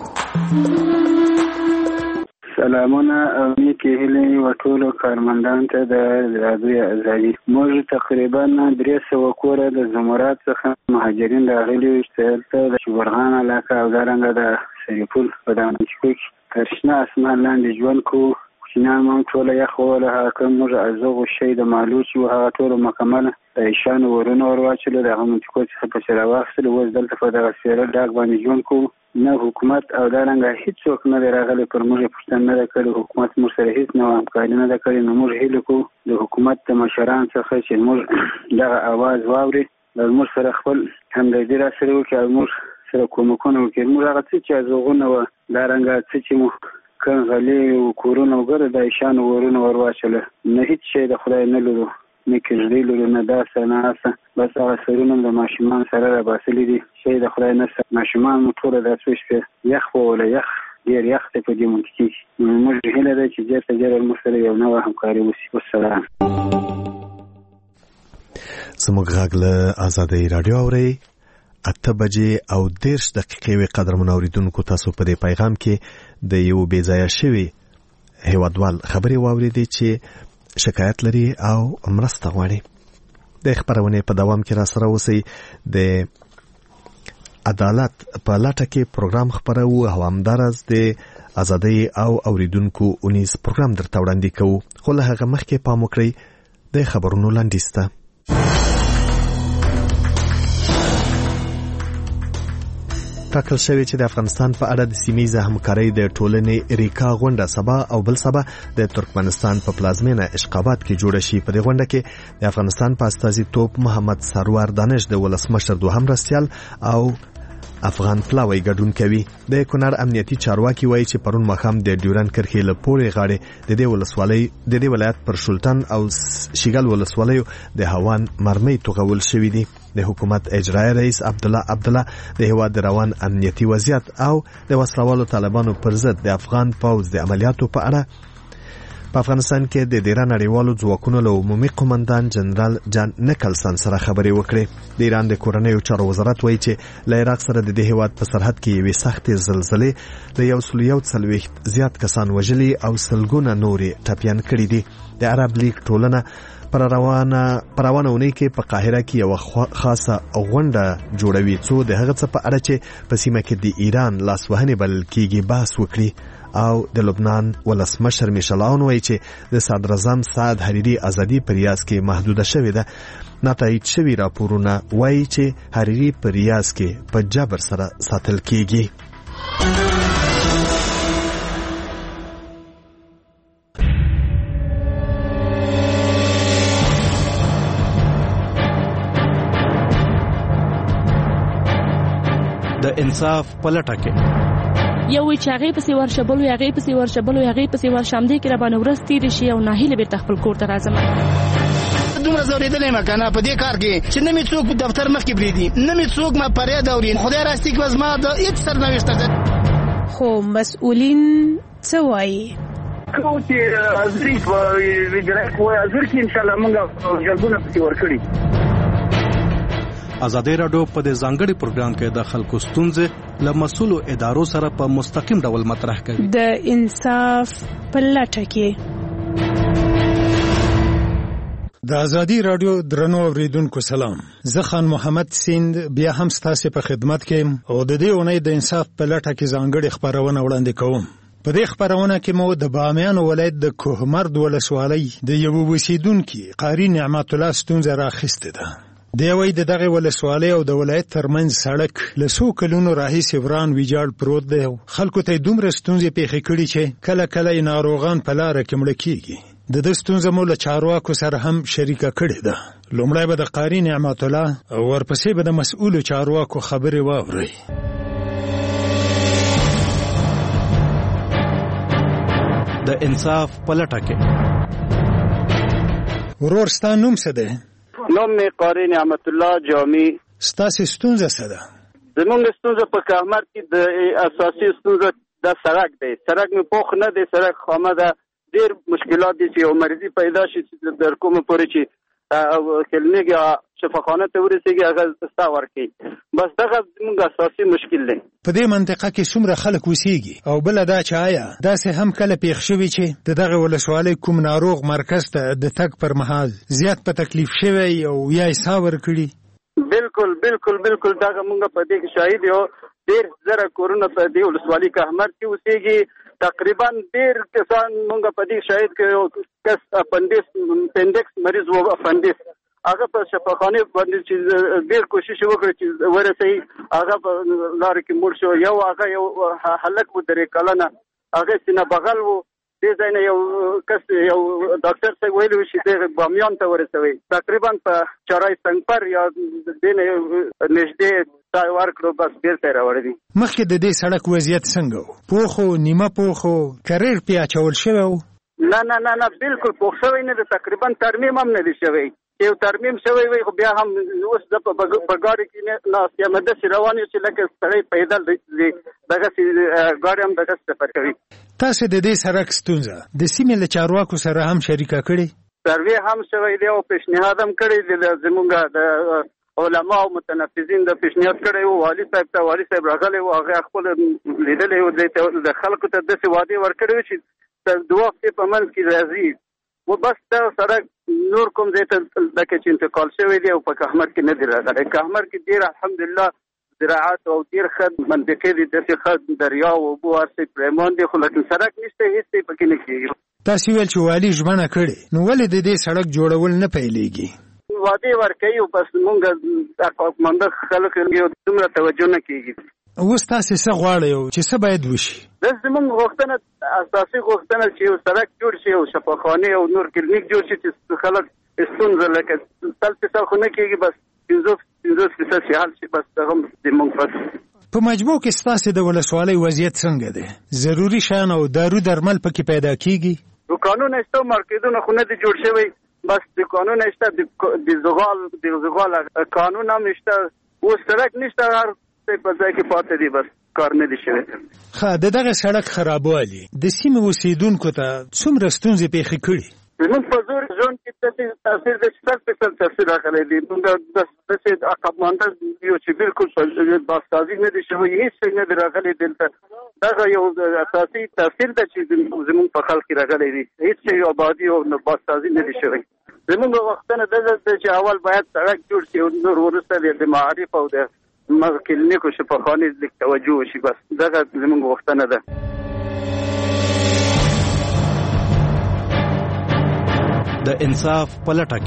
سلامونه او نیکی هیلې و ټولو کارمندانو ته د رادیو ازادي. موږ تقریبا درې سوه کوره د زمرات څخه مهاجرین راغلي یو چې دلته د شبرغان علاقه او دارنګه د سریپول په دامنچکو کې تر شنه اسمان لاندې ژوند کوو. کوچنیان هم ټوله یخ ووهله، هغه کوم موږ ازغ شی د مالوچ و هغه ټوله مکمله د ایشانو ورونه ور واچولو، د هغه منطقو څخه پسې راواخیستلو. اوس دلته په دغه څېره ډاګ باندې ژوند کوو. نه حکومت او دارنګه هیڅوک نه دی راغلی پر موږ پوښتنه نه ده کړې. حکومت موږ سره هیڅ نوع همکاري نه ده کړې. نو موږ هیله کوو د حکومت د مشران څخه چې موږ دغه اواز واوري، او موږ سره خپل همدردي را سره وکړي او موږ سره کومکونه وکړي. موږ هغه څه چې ازغونه وه دارنګه څه چې مو کنغلې و کورونه وګوره د ایشانو ورونه ور واچوله، نه هیڅ شی د خدای نه لرو، نه کږدۍ لرو، نه داسه نه هسه، بس هغه سرونه د ماشومان سره راباسلي دي، شی د خدای نه. ماشومان مو ټوله دا څو شپې یخ ووهله، یخ ډېر یخ دی په دې منطقې کې. نو موږ هیله ده چې ډېر تر ډېره موږ سره یو نوه همکاري وشي. والسلام. زموږ غږ له آزادۍ راډیو اورئ. اته بجې او دېرش دقیقې وې. قدرمنو اورېدونکو، تاسو په دې پیغام کې د یو بې ځایه شوي هیوادوال خبرې واورېدې چې شکایت لري او مرسته غواړي. د خبرونې په دوام کې را سره اوسئ. د عدالت په لټه کې پروګرام خبرو او همدارس د آزادۍ او اوریدونکو اونیز پروګرام درته وړاندې کوو. خو له هغه مخکې پام وکړئ د خبرونو لاندیز ته. ټاکل شوی چې د افغانستان په اړه د سیمه‌ییزه همکارۍ د ټولنې ریکا غونډه سبا او بل سبا د ترکمنستان په پلازمینه اشقابات کې جوړه شي. په دې غونډه کې د افغانستان په استازیتوب محمد سرور دانش د ولسمشر دوهم رسیال او افغان پلاوی ګډون کوي. د کونړ امنیتي چارواکي وایي چې پرون ماښام د ډیورن کرښې له پورې غاړې د دې ولسوالۍ د دې ولایت پر شلتن او شیګل ولسوالیو د هوان مرمۍ توغول شوې دي. د حکومت اجرایي رئیس عبدالله عبدالله د هیواد د روان امنیتي وضعیت او د وسلوالو طالبانو پر ضد د افغان پوځ د عملیاتو په اړه په افغانستان کې د ډیره نړیوالو ځواکونو له عمومي قومندان جنرال جان نیکلسن سره خبرې وکړې. د ایران د کورنیو چارو وزارت وایي چې له عراق سره د دې هیواد په سرحد کې یوې سختې زلزلې له یو سل یو څلوېښت زیات کسان وژلي او سلګونه نورې ټپیان کړي دي. د عرب لیگ ټولنه پر روانه پر روانه اونۍ کې په قاهره کې یو خاصه غونډه جوړوي څو د هغه څه په اړه چې په سیمه کې د ایران لاسوهنې بلل کېږي بحث وکړي. او د لبنان ولسمشر میشل عون وایي چې د صدر اعظم سعد حریري ازادي په ریاض کې محدوده شوې ده. ناتایید شوي راپورونه وایي چې حریري په ریاض کې په جبر سره ساتل کېږي. د انصاف پلټه کې یو وی چې هغه پسې ورشبل وي هغه پسې ورشبل وي هغه پسې ورشمدې کې را باندې ورځ تیر شي او ناهیله بیرته خپل کور ته راځم. دومره زوریدلې ما کنه په دې کار کې چې نه می څوک په دفتر مخ کې بریدي نه می څوک ما پرې دا ورین خدای راستي کې وزما د هیڅ سرنوشت ده. خو مسؤلین څه وایي؟ کوم چې ازري په ویجرای کوی ازر کې ان شاء الله موږ جلبونه پسې ورکړي. آزادۍ راډیو په دې ځانګړي پروګرام کې د خلکو ستونزې له مسؤلو ادارو سره په مستقیم ډول مطرح کوي. د انصاف په لټه کې د آزادۍ راډیو درنو اوریدونکو سلام. زه خان محمد سیند بیا هم ستاسو په خدمت کې او د دې اونۍ د انصاف په لټه کې ځانګړي خبرونه وړاندې کوم. په دې خبرونه کې مو د بامیان ولایت د کوهمرد ولسوالۍ د یو اوسیدونکو قاری نعمت الله ستونزه راخسته ده. د یوې د دغه ولسوالۍ او د ولایت ترمنځ سړک له څو کلونو راهیسې وران ویجاړ پروت دی. خلکو ته دومره ستونزې پیښې کړي چې کله کله یې ناروغان په لاره کې مړه کېږي. د دې ستونزه مو له چارواکو سره هم شریکه کړې ده. لومړی به د قاری نعمت الله او ورپسې به د مسؤلو چارواکو خبرې واورئ. د انصاف په لټه کې ورور ستا نوم څه دی؟ نوم می قاری نعمت الله جامی. ستاسو ستونزه څه ده؟ زموږ ستونزه په کهمر کې د اساسي ستونزه د سړک دی. سړک می پوخ نه دی، سړک خامه ده. ډېر مشکلات دي چې یو مریضي پیدا شي چې در کومه پورې چې کلینیک یا شفاخانه ته ورسېږي هغه ستا ورکوي. بس دغه زموږ اساسي مشکل دی. په دې منطقه کې څومره خلک اوسېږي او بله دا چې آیا داسې هم کله پېښ شوي چې د دغه ولسوالۍ کوم ناروغ مرکز ته د تګ پر مهال زیات په تکلیف شوی او یا یې ساه ورکړي؟ بالکل بالکل بالکل دغه موږ په دې کې شاهد یو. ډېر زره کورونه په دې ولسوالۍ کهمر کې اوسېږي. تقریبا ډیر کسان مونږ په دې شاهد کې کس اپندیس اپندکس مریض و اپندیس هغه په شفاخانه باندې چې ډیر کوشش وکړ چې ورسېږي هغه په لار کې مړ شو. یو هغه یو هلک و درې کلنه هغه سینه بغل و دې ځای نه یو کس یو ډاکټر څنګه ویلو چې د بامیان ته ورسوي تقریبا په چارای سنگپر یا دې نه نږدې ځای ورکړو بس بیرته راوړی دي. مخکې د دې سړک وضعیت څنګه و؟ پوخو نیمه پوخو کریر پې اچول شوی و؟ نه نه نه نه بالکل پوخ شوی نه دی. تقریبا ترمیم هم نه دی شوی. یو ترمیم شوی وي خو بیا هم اوس د په ګاډي کې ناست یم داسې روان یو چې لکه سړی پیدل دی دغسې ګاډي هم دغسې سفر کوي. تاسو د دې سړک ستونزه د سیمې له چارواکو سره هم شریکه کړې؟ سروې هم شوی دی او پیشنهاد هم کړی دی. زمونږ د علما او متنفذین د پیشنهاد کړی و والي صاحب ته. والي صاحب راغلی و هغه خپل لیدلی و د خلکو ته داسې وعدې ورکړی و چې دوه هفتې په منځ کې راځي و بس دا سړک نور کوم ځای ته لکه چې انتقال شوی دی او په کهمر کې نه دی راغلی. کهمر کې ډېر الحمدلله زراعت او ډېر ښه منطقې دي داسې ښه دریا او اوبه هر څه پرېمان دي خو لیکن سړک نشته هېڅ څه پکې نه کېږي. تاسو ویل چې والي ژمنه کړې نو ولې د دې سړک جوړول نه پیلېږي؟ وعدې ورکوي او بس مونږ عقلمنده خلک یو دومره توجه نه کېږي. اوس تاسې څه غواړئ چې څه باید وشي؟ دا زموږ غوښتنه اساسي غوښتنه چې یو سړک جوړ شي او شفاخانه او نور کلینیک جوړ شي چې خلک ستونزه لکه تل څه خو نه کېږي بس پنځوس پنځوس فیصد چې حل شي بس هغه زموږ پس. په مجموع کې ستاسې د ولسوالۍ وضعیت څنګه دی؟ ضروري شیان او دارو درمل پکې پیدا کېږي؟ دوکانونه شته مارکیټونه خو نه دي جوړ شوي بس دوکانونه شته د زغال د زغال قانون هم شته اوس سړک نشته هر په ځای کې پاتې دي بس کار نه دي شوی. ښه د دغه سړک خرابوالي د سیمې اوسېدونکو ته څومره ستونزې پېښې کړي؟ زموږ په زور ژوند کې داسې تاثیر دی چې سل فیصد تاثیر راغلی دی. موږ داسې عقبمانده یو چې بالکل بازسازي نه دي شوی هېڅ شی نه دی راغلی دلته. دغه یو اساسي تاثیر ده چې زموږ په خلک کې راغلی دی. هېڅ شی آبادي او بازسازي نه دي شوی. زموږ غوښتنه دغه ده چې اول باید سړک جوړ شي او نور وروسته د معارف او د مغ کلینیک او شفاخانه لیک توجه وشي بس دغه زموږ غوښتنه ده. د انصاف په لټه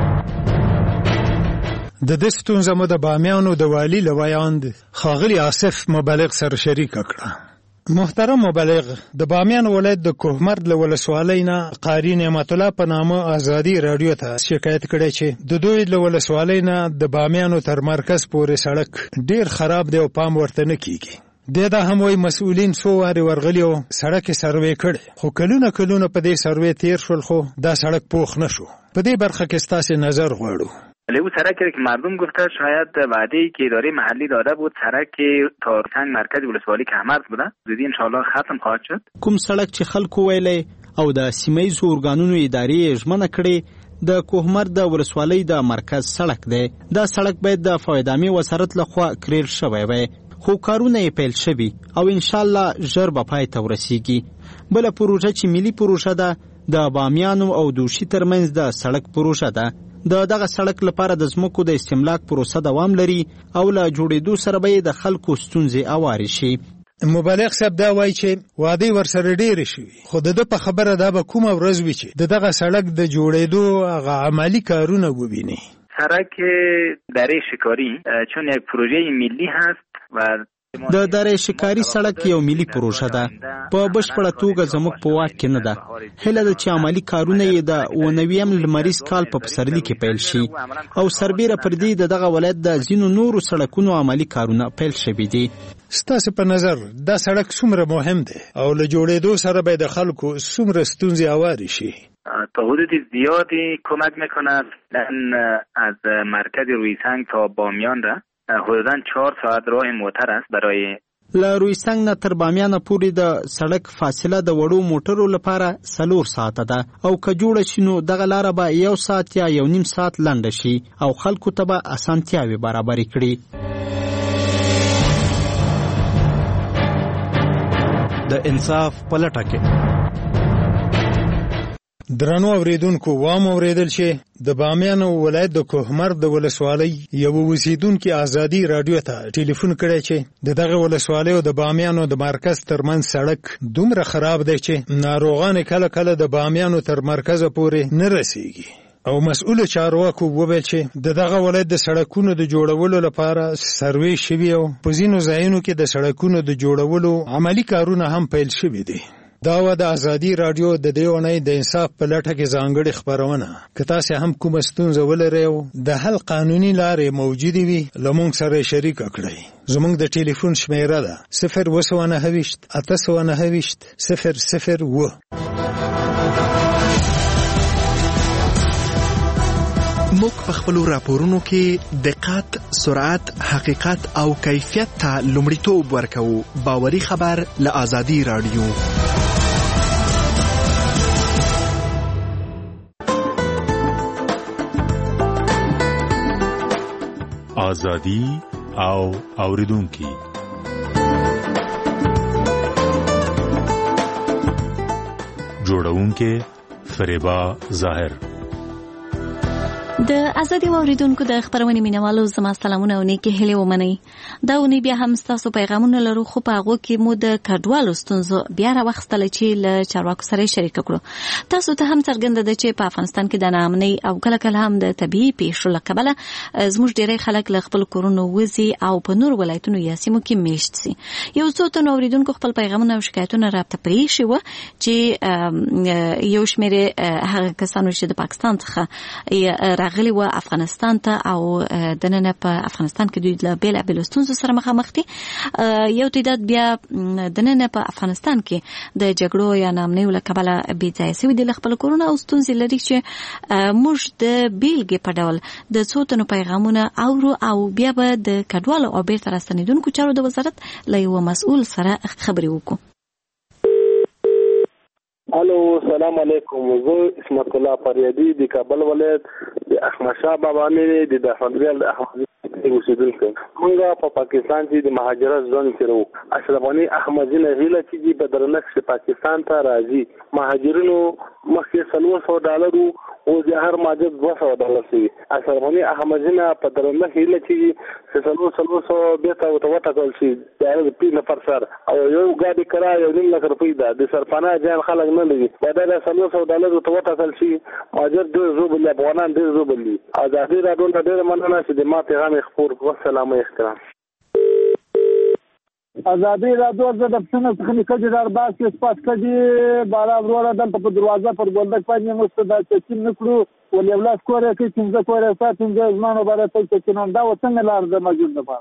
کې د دې ستونزه مو د بامیانو د والي له ویاند ښاغلي آصف مبلغ سره شریکه کړه. محترم مبلغ د بامیان ولایت د کوهمرد له ولسوالۍ نه قاری نعمت الله په نامه ازادي راډیو ته شکایت کړی چې د دوی له ولسوالۍ نه د بامیانو تر مرکز پورې سړک ډیر خراب دی او پام ورته نه کیږي. د دا هم وایي مسؤلین څو وارې ورغلي او سړک یې سروې کړی خو کلونه کلونه په دې سروې تیر شول خو دا سړک پوخ نه شو. په دې برخه کې ستاسې نظر غواړو. او سرک که مردم گفته شاید وعده‌ای که اداره محلی داده بود سرک تارسنگ مرکز ولسوالی کهمرد بوده زودی ان شاء الله ختم خواهد شد. کوم سړک چې خلکو ویلې او د سیمایي ارګانونو ادارې ژمنه کړې د کوهمرد د ولسوالۍ د مرکز سړک دی. دا سړک باید د فایدامي وزارت لخوا کړل شوی وي خو کارونه یې پیل شوي او ان شاء الله ژر به پای ته ورسیږي. بل پروژه چې ملي پروژه ده د بامیانو او دوشي ترمنځ د سړک پروژه ده. د دغه سړک لپاره د ځمکو د استملاک پروسه دوام لري او له جوړېدو سره به د خلکو ستونزې اوارې شي. مبلغ صاحب دا وایي چې وعدې ورسره ډېرې شوي خو د ده په خبره دا به کومه ورځ وي چې د دغه سړک د جوړېدو هغه عملي کارونه وبیني. سرک دره شکاری چون یک پروژه ملی هست و د دره شکاری سړک یو ملي پروژه ده په بشپړه توګه زموږ په واک کې نه ده. هیله ده چې عملي کارونه یې د اوه نویم لمریز کال په پسرلي کې پیل شي او سربیره پر دې د دغه ولایت د ځینو نورو سړکونو عملي کارونه پیل شوي دي. ستاسو په نظر دا سړک څومره مهم دی او له جوړېدو سره به د خلکو څومره ستونزې اوارې شي؟ تا حدود زیادی کمک میکند. از مرکز رویسنگ تا بامیان را حدوداً چهار ساعت راه موتر است برای له رویسنګ نه تر بامیان پورې د سړک فاصله د وړو موټرو لپاره څلور ساعته ده او که جوړه شي نو دغه لاره به یو ساعت یا یو نیم ساعت لنډه شي او خلکو ته به اسانتیاوې برابرې کړي. د انصاف په لټه کې درنو اوریدونکو وام اوریدل چې د بامیان ولایت د کوهمر د ولسوالۍ یو اوسیدونکو ازادي رادیو ته ټلیفون کړی چې دغه ولسوالۍ او د بامیانو د مرکز ترمنځ سړک دومره خراب دی چې ناروغان کله کله د بامیانو تر مرکز پورې نه رسیږي او مسؤل چارواکو وویل چې دغه ولایت د سړکونو د جوړولو لپاره سروې شوی او په ځینو ځایونو کې د سړکونو د جوړولو عملی کارونه هم پیل شوي دي. دا و د ازادي رادیو د دې اونۍ د انصاف په لټه کې ځانګړې خبرونه که تاسو هم کوم ستونزه ولرئ او د حل قانوني لارې موجودې وي لمونږ سره شریک کړئ. زموږ د ټلیفون شمیره ده صفر اووه نهه اته نهه صفر صفر اووه. موږ په خپلو راپورونو کې دقت، سرعت، حقیقت او کیفیت ته لومړیتوب ورکوو. باوري خبر له ازادي رادیو. ازادي او اوریدونکي جوړونکي فریبا ظاهر. د ازادي اوریدونکو د خبرونې مینوالو زما سلامونه او نیکی هیلې ومنئ. دا ونی بیا هم تاسو پیغامونه لرو خو په هغه کې مو د کډوالو ستونزو بیا راوخستل چې له چارواکو سره شریک کړو. تاسو ته هم څرګنده ده چې په افغانستان کې د ناامنۍ او کله کله هم د طبيعي پیښو له کبله زموږ ډېری خلک له خپل کورونو وځي او په نور ولایتونو یا سیمو کې میشت سي. یو څو تنو اوریدونکو خپل پیغامونه او شکایتونه رابطه پرې شي و چې یو شمېر هغه کسانو چې د پاکستان څخه راغلي و افغانستان ته او د نن په افغانستان کې دوی له بیل بیل ستونزو سره مخامخ دي. یو تعداد بیا د نن په افغانستان کې د جګړو یا ناامنۍ له کبله بې ځایه شوي دي له خپل کورونه او ستونزې لري چې موږ د بیلګې په ډول د څو تنو پیغامونه اورو او بیا به د کډوالو او بیرته راستنېدونکو چارو د وزارت له یو مسؤل سره خبرې وکړو. الو سلام علیکم. زه اسمت الله فریدی د کابل ولایت د احمد شاه بابا مې د دفندریال احمد اوسیدونکو. موږ په پاکستان کې د مهاجرت ژوند کړو. اشرف غنی احمدی نه هیله چې په درنښت پاکستان ته راځي. مهاجرینو مخکې څلور سوه ډالر او د هر ماجر دوه سوه ډالر شي. اشرف غنی احمدی نه په درنښت هیله چې څلور څلور سوه بیرته ورته وټاکل شي د پنځه نفر سره او یو ګاډي کرایه یو نیم لک روپۍ ده. د سرپناه جان خلک نه لري. دا د څلور سوه ډالر ورته وټاکل شي. ماجر ډېر زوبل افغانان ډېر زوبل دي. ازادي راډیو ته ډېره مننه چې د ما پیغام خپور کړو. سلام احترام. ازادي راډیو د پښتنو څخه نکړي دار باس کې سپاس کړي بارا وروره دلته په دروازه پر ګولډک باندې مستدا چې نکړو ولې ولاس کوره کې څنګه کوره ساتم د زمانو باره ته چې نن دا وڅنګ لار د موجود ده.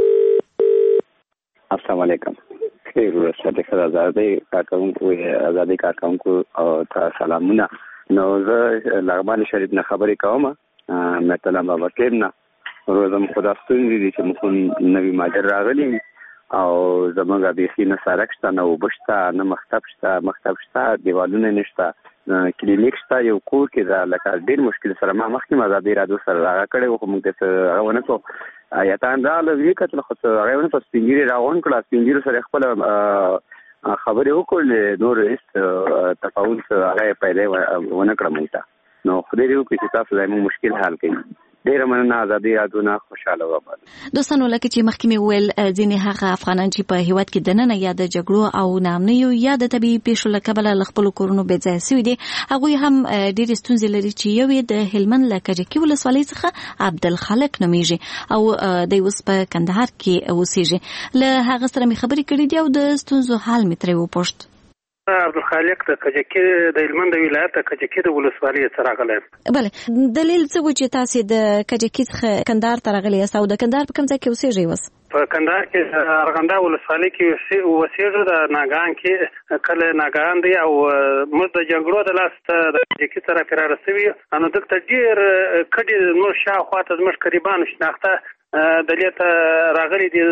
السلام علیکم. خیر ورسره د ازادي کارکونکو ازادي کارکونکو او سلامونه. نو زه لغمان شریف نه خبرې کوم. مثلا بابا کېنا روزم خدا ستونزې دي چې موږ نوی ماجر راغلي او زمونږ بیخي نه سړک شته نه اوبه شته نه مکتب شته مکتب شته دیوالونه نشته کلینیک شته. یو کور کې دا لکه ډېر مشکل سره ما مخکې ازادي راډیو سره راغه کړی وو خو موږ ته هغه ونه کړو. ایتان راغله ویې کتل خو هغه ونه په سپین ږیري راغونډ کړه. سپین ږیرو سره خپله خبرې وکړلې نور هېڅ تفاوت هغه پیدا ونه کړه موږ ته. نو خدای دې وکړي چې تاسو زموږ مشکل حل کړئ. ډېره مننه. ازادي راډیو نه خوشاله وبال. دوستانو لکه چې مخکې مې وویل ځینې هغه افغانان چې په هیواد کې دننه یا د جګړو او ناامنیو یا د طبیعي پیښو له کبله له خپلو کورونو بې ځایه سوي دي هغوی هم ډېرې ستونزې لري چې یو یې د هلمند له کجکي ولسوالۍ څخه عبدالخالق نومیږي او دی اوس په کندهار کې اوسیږي. له هغه سره مې خبرې کړې دي او د ستونزو حال مې ترې وپوښت. عبدالخالق د کجکي د هلمند ولایت د کجکي د ولسوالۍ څخه راغلی. بله دلیل څه و چې تاسې د کجکي څخه کندهار ته راغلي یاست او د کندهار په کوم ځای کې اوسېږئ اوس؟ په کندهار کې ارغنده ولسوالۍ کې اوسېږو. د ناګهان کې کله ناګهان دی او موږ د جګړو د لاسه د کجکي سره فراره شوي نو دلته ډېر کډې نور شاوخوا ته زموږ قریبانو شناخته دلته راغلي دي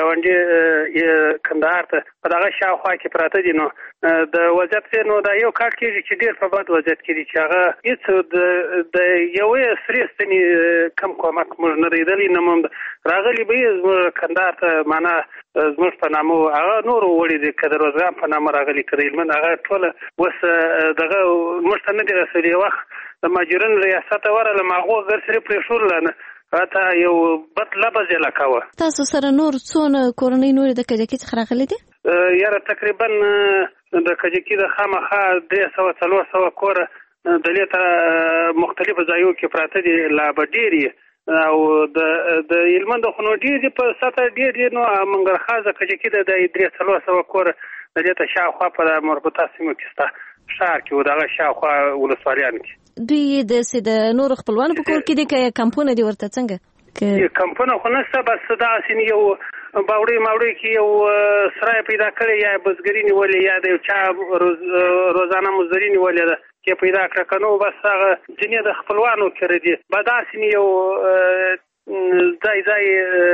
ګاونډي کندهار ته په دغه شاوخوا کې پراته دي. نو د وضعیت نو دا یو کار کېږي چې ډېر په بد وضعیت کې دي چې هغه هېڅ د یوې سرې ستنې کم کومک موږ نه لیدلی نه مو راغلي به یې زموږ کندهار ته معنا زموږ په نامه هغه نور وړي دي که د روزګان په نامه راغلي که د هلمند هغه ټوله اوس دغه موږ ته نه دي رسېدلي. وخت د مهاجرینو ریاست ورغلم هغو ګرسرې پرېښودله راته یو بد لبض یې لکوه. تاسو سره نور څونه کورنۍ نورې د کجکي څخه راغلي دي؟ یاره تقریبا د کجکي د خامخا درې سوه څلور سوه کوره دلې ته مختلفو ځایو کې پراته دي لا به ډېر او د هلمند خو نو ډېر دي په سطحه ډېر دي. نو منګرخازه کجکي د درې څلور سوه کوره دلې ته شاوخوا په مربوطه سیمو کې شته ښار کې و دغه شاوخوا ولسوالیانو کې. دوی داسې د نورو خپلوانو په کور کې دي که کمپونه دي ورته څنګه؟ کمپونه خو نشته بس داسې یو باوړی ماوړی کې یو سرای پیدا کړی یا بزګري نیولې یا د یو چا روزانه مزدوري نیولې ده چې پیدا کړه که نو بس هغه ځینې د خپلوانو کړی دي به داسې یو ځای ځای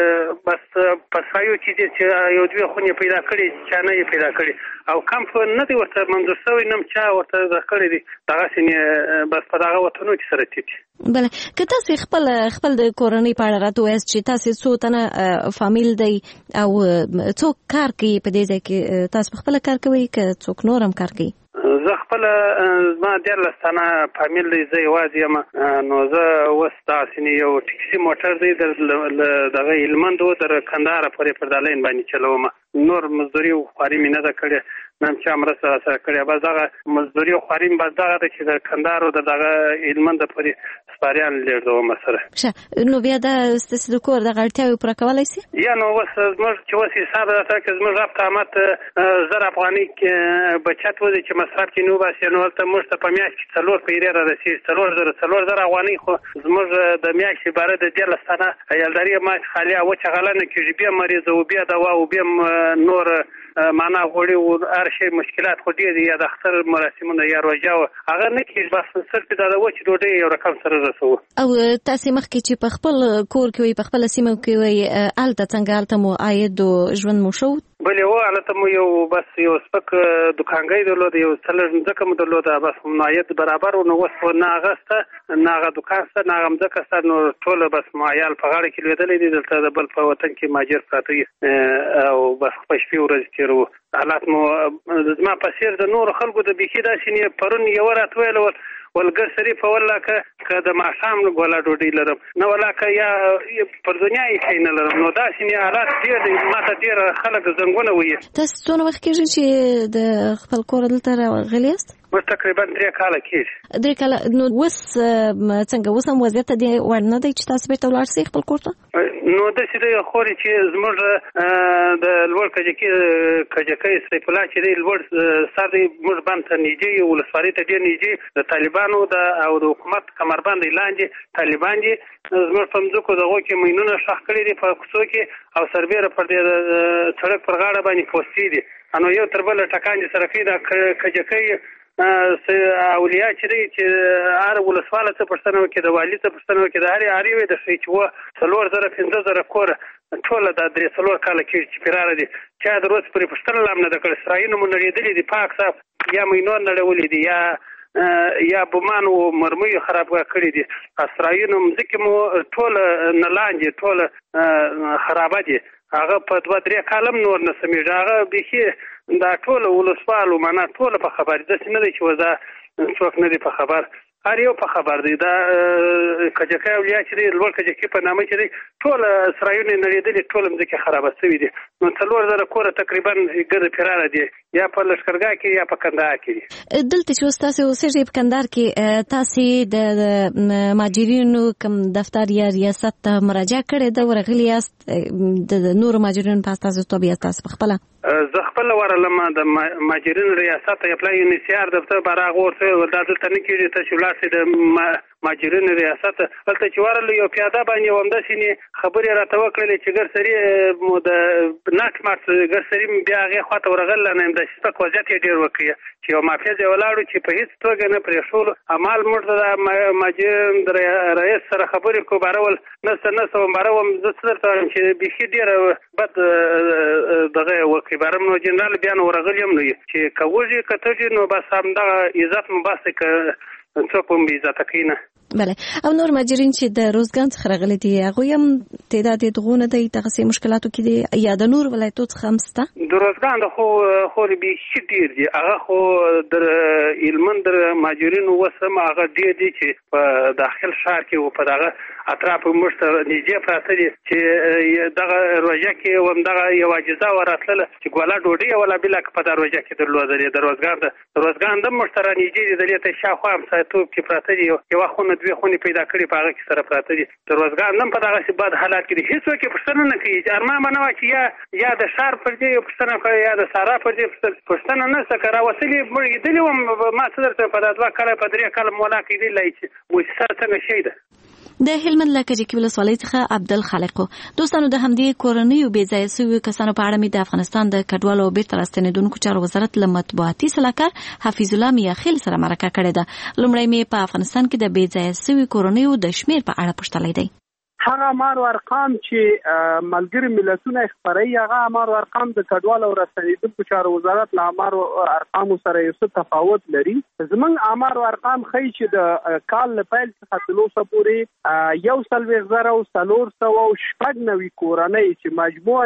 بس په سایو کې دي چې یو دوې خونې پیدا کړي چا نه یې پیدا کړي او کمپ نه دی ورته منظور شوی نه چا ورته زده کړی دي دغسې بس په دغه وطنو کې سره تیت. بله که تاسې خپل خپل د کورنۍ په اړه راته ووایاست چې تاسې څو تنه فامیل دی او څوک کار کوي په دې ځای کې تاسو په خپله کار کوئ که څوک نور هم کار کوي؟ زه خپله زما دیارلس تنه فامیل دی زه یوازې یم. نو زه اوس داسې یو ټکسي موټر دی دغه هلمند و تر کندهاره پورې پر دا لین باندې چلوم. نور مزدوري او خواري مې نه ده کړې نه چا مرسته راسره کړې بس دغه مزدوري او خواري بس دغه ده چې د کندهار او د دغه هلمند پورې سپاریان لېږدوم سره. ښه نو بیا دا ستاسې د کور دغه اړتیاوې پوره کولی شي؟ یا نو اوس زموږ چې اوس حساب راته که زموږ رب قامت زر افغانۍ بچت وځي چې مصرف کې نه وباسي نو هلته موږ ته په میاشت کې څلور پیرې را رسېږي څلور زره څلور زره افغانۍ خو زموږ د میاشتې باره د دیارلس تنه عیالداري ما خالي وچه غله نه کېږي بیا مریض او بیا دوا او بیا نور معنا غوړي او هر شی مشکلات خو ډېر دي یا د اختر مراسمونه یا روژه هغه نه کېږي بس صرف دا د وچې ډوډۍ یو رقم سره رسوو. او تاسې مخکې چې په خپل کور کې وئ په خپله سیمه کې وئ هلته څنګه هلته مو عاید او ژوند مو ښه و؟ بلې و هلته مو یو بس یو سپک دوکانګۍ درلود یو څه لږ مځکه مو درلوده بس عاید برابر و نو اوس خو نه هغه شته نه هغه دوکان شته نه هغه مځکه شته نو ټوله بس مو عیال په غاړه کې لوېدلی دي دلته د بل په وطن کې مهاجر پراته دي او بس په شپې ورځې تېروو. حالات مو زما په څېر د نورو خلکو د بیخي داسې پرون یوه راته ویله ولګر شریف ولا که که د ماښام ګولا ډوډۍ لرم نه ولا که یا پر دنیا یې شی نه لرم نو داسې مې حالات ډېر دی ما ته ډېر خلک زنګونه وهي. تاسو څونه وخت کېږي چې د خپل کور دلته راغلي یاست؟ اوس تقریبا درې کاله کېږي. درې کاله نو اوس څنګه اوس هم وضعیت دې وړ نه دی چې تاسو بېرته ولاړ شئ خپل کور ته؟ نو داسې دی خورې چې زموږ د لوړ کجکي کجکۍ سیف الله چې دی لوړ سر دی موږ بند ته نږدې ولسوالۍ ته ډېر نږدې د طالبانو د او د حکومت کمربند لاندې طالبان دي زموږ په مځکو دغو کې مینونه ښخ کړي دي په کوڅو کې او سربیره پر دې سړک پر غاړه باندې پوستې دي نو یو تر بله ټکان دي سره کوي دا کجکۍ اولیا چې دی چې هر ولسواله څه پوښتنه وکړي د والي څه پوښتنه وکړي د هرې هرې وې د ښایي چې وه څلور زره پنځه زره کوره ټوله دا درې څلور کاله کېږي چې پیراره دي چا د روز پورې پوښتنه لا هم نه ده کړې سرایونه مو نړېدلي دي پاک صاف یا مینور نړولي دي یا یا بومان او مرمیو خراب کړي دي اسرایونه مځکې مو ټوله نه لاندې ټوله خرابه دي هغه په دوه درې کالم نور نه سمېږي هغه بیخي دا ټوله ولسوالو معنا ټوله په خبر داسې نه دی چې وزه څوک نه دی په خبر هر یو په خبر دی دا کجکۍ اولیا چې دی لوړ کجکي په نامه چې دی ټوله سرایونه نړېدلي ټوله مځکې خرابه شوي دي نو څلور زره کوره تقریبا ګرده پیراره دي یا په لښکرګاه کې یا په کندهار کې دي. دلته چې اوس تاسې اوسېږئ په کندهار کې تاسې د مهاجرینو کوم دفتر یا ریاست ته مراجعه کړې ده ورغلي یاست د نورو مهاجرینو په استازیتوب یاست تاسو په خپله؟ زه خپل ورلم د ماجرین ریاست اپلای یونیسیار دفتر براغ ورته د دلته نه کېږي ته چې ولاسي د ماجرین ریاست دلته چې ورل یو پیاده باندې ومداسینې خبرې راته وکړلې چې ګرسري مو د ناک مارت ګرسري بیا هغه خواته ورغل نه د شپک وضعیت ډیر وکړي چې یو مافیا دی ولاړو چې په هیڅ توګه نه پرې شول عمل مرته د ماجرین د رئیس سره خبرې کو بارول نه نه سو بارول د څر ته چې بيخي ډیر بد دغه وکړي بارم نو جنرال بیا نو ورغلیم نو چې کوجه کته نو بس هم د عزت مباسک څه په عزت کینه بله او نور ماجرین چې د روزګان څخه راغلي دي هغه هم تعداد دغونه د تقسیم مشکلاتو کې دي یا د نور ولایتو څخه همسته د روزګان د خو خو به شډیر دي هغه خو در علمن در ماجرین وسم هغه ډیر دي چې په داخل شهر کې او په دغه اطراف مشتر نږدې پراته دي چې دغه روزه کې وم دغه یو اجازه وراتله چې ګولا ډوډۍ ولا بلا په دروازه کې درلودلې د روزګان د روزګان د مشتر نږدې دي د ته شاخوا هم ساتوب کې پراته دي یو خو دوی خونې پیدا کړې په هغه کې سره پراته دي د روزګان نن په دغه څه بد حالات کې دي هیڅ وکي پښتنه نه کوي چې ارمان باندې چې یا یا د شهر پر دې پښتنه کوي یا د سارا پر دې پښتنه نه سکرا وسلې مړ دي و ما څه درته په دغه کال په درې کال مولا کې دي لای چې مؤسسه څنګه شي ده د هلمند لکه چې ولسوالۍ څخه عبدالخالق دوستانو د همدې کورنیو بې ځایه شویو کسانو په اړه مې د افغانستان د کډوالو او بیرته راستنېدونکو چارو وزارت له مطبوعاتي سلاکار حفیظ الله میاخیل سره مرکه کړې ده. لومړی مې په افغانستان کې د بې ځایه شویو کورنیو د شمیر په اړه پوښتلی دی. هغه امر ارقام چې ملګری ملتونه خبري هغه امر ارقام د کډوال او راستنیدونکو چارو وزارت له امر ارقام سره یو څه تفاوت لري. زمونږ امر ارقام خی چې د کال له پیل څخه تلو سپوري یو سلوي زره او سلور سو او شپږ نوي کورنۍ چې مجموعاً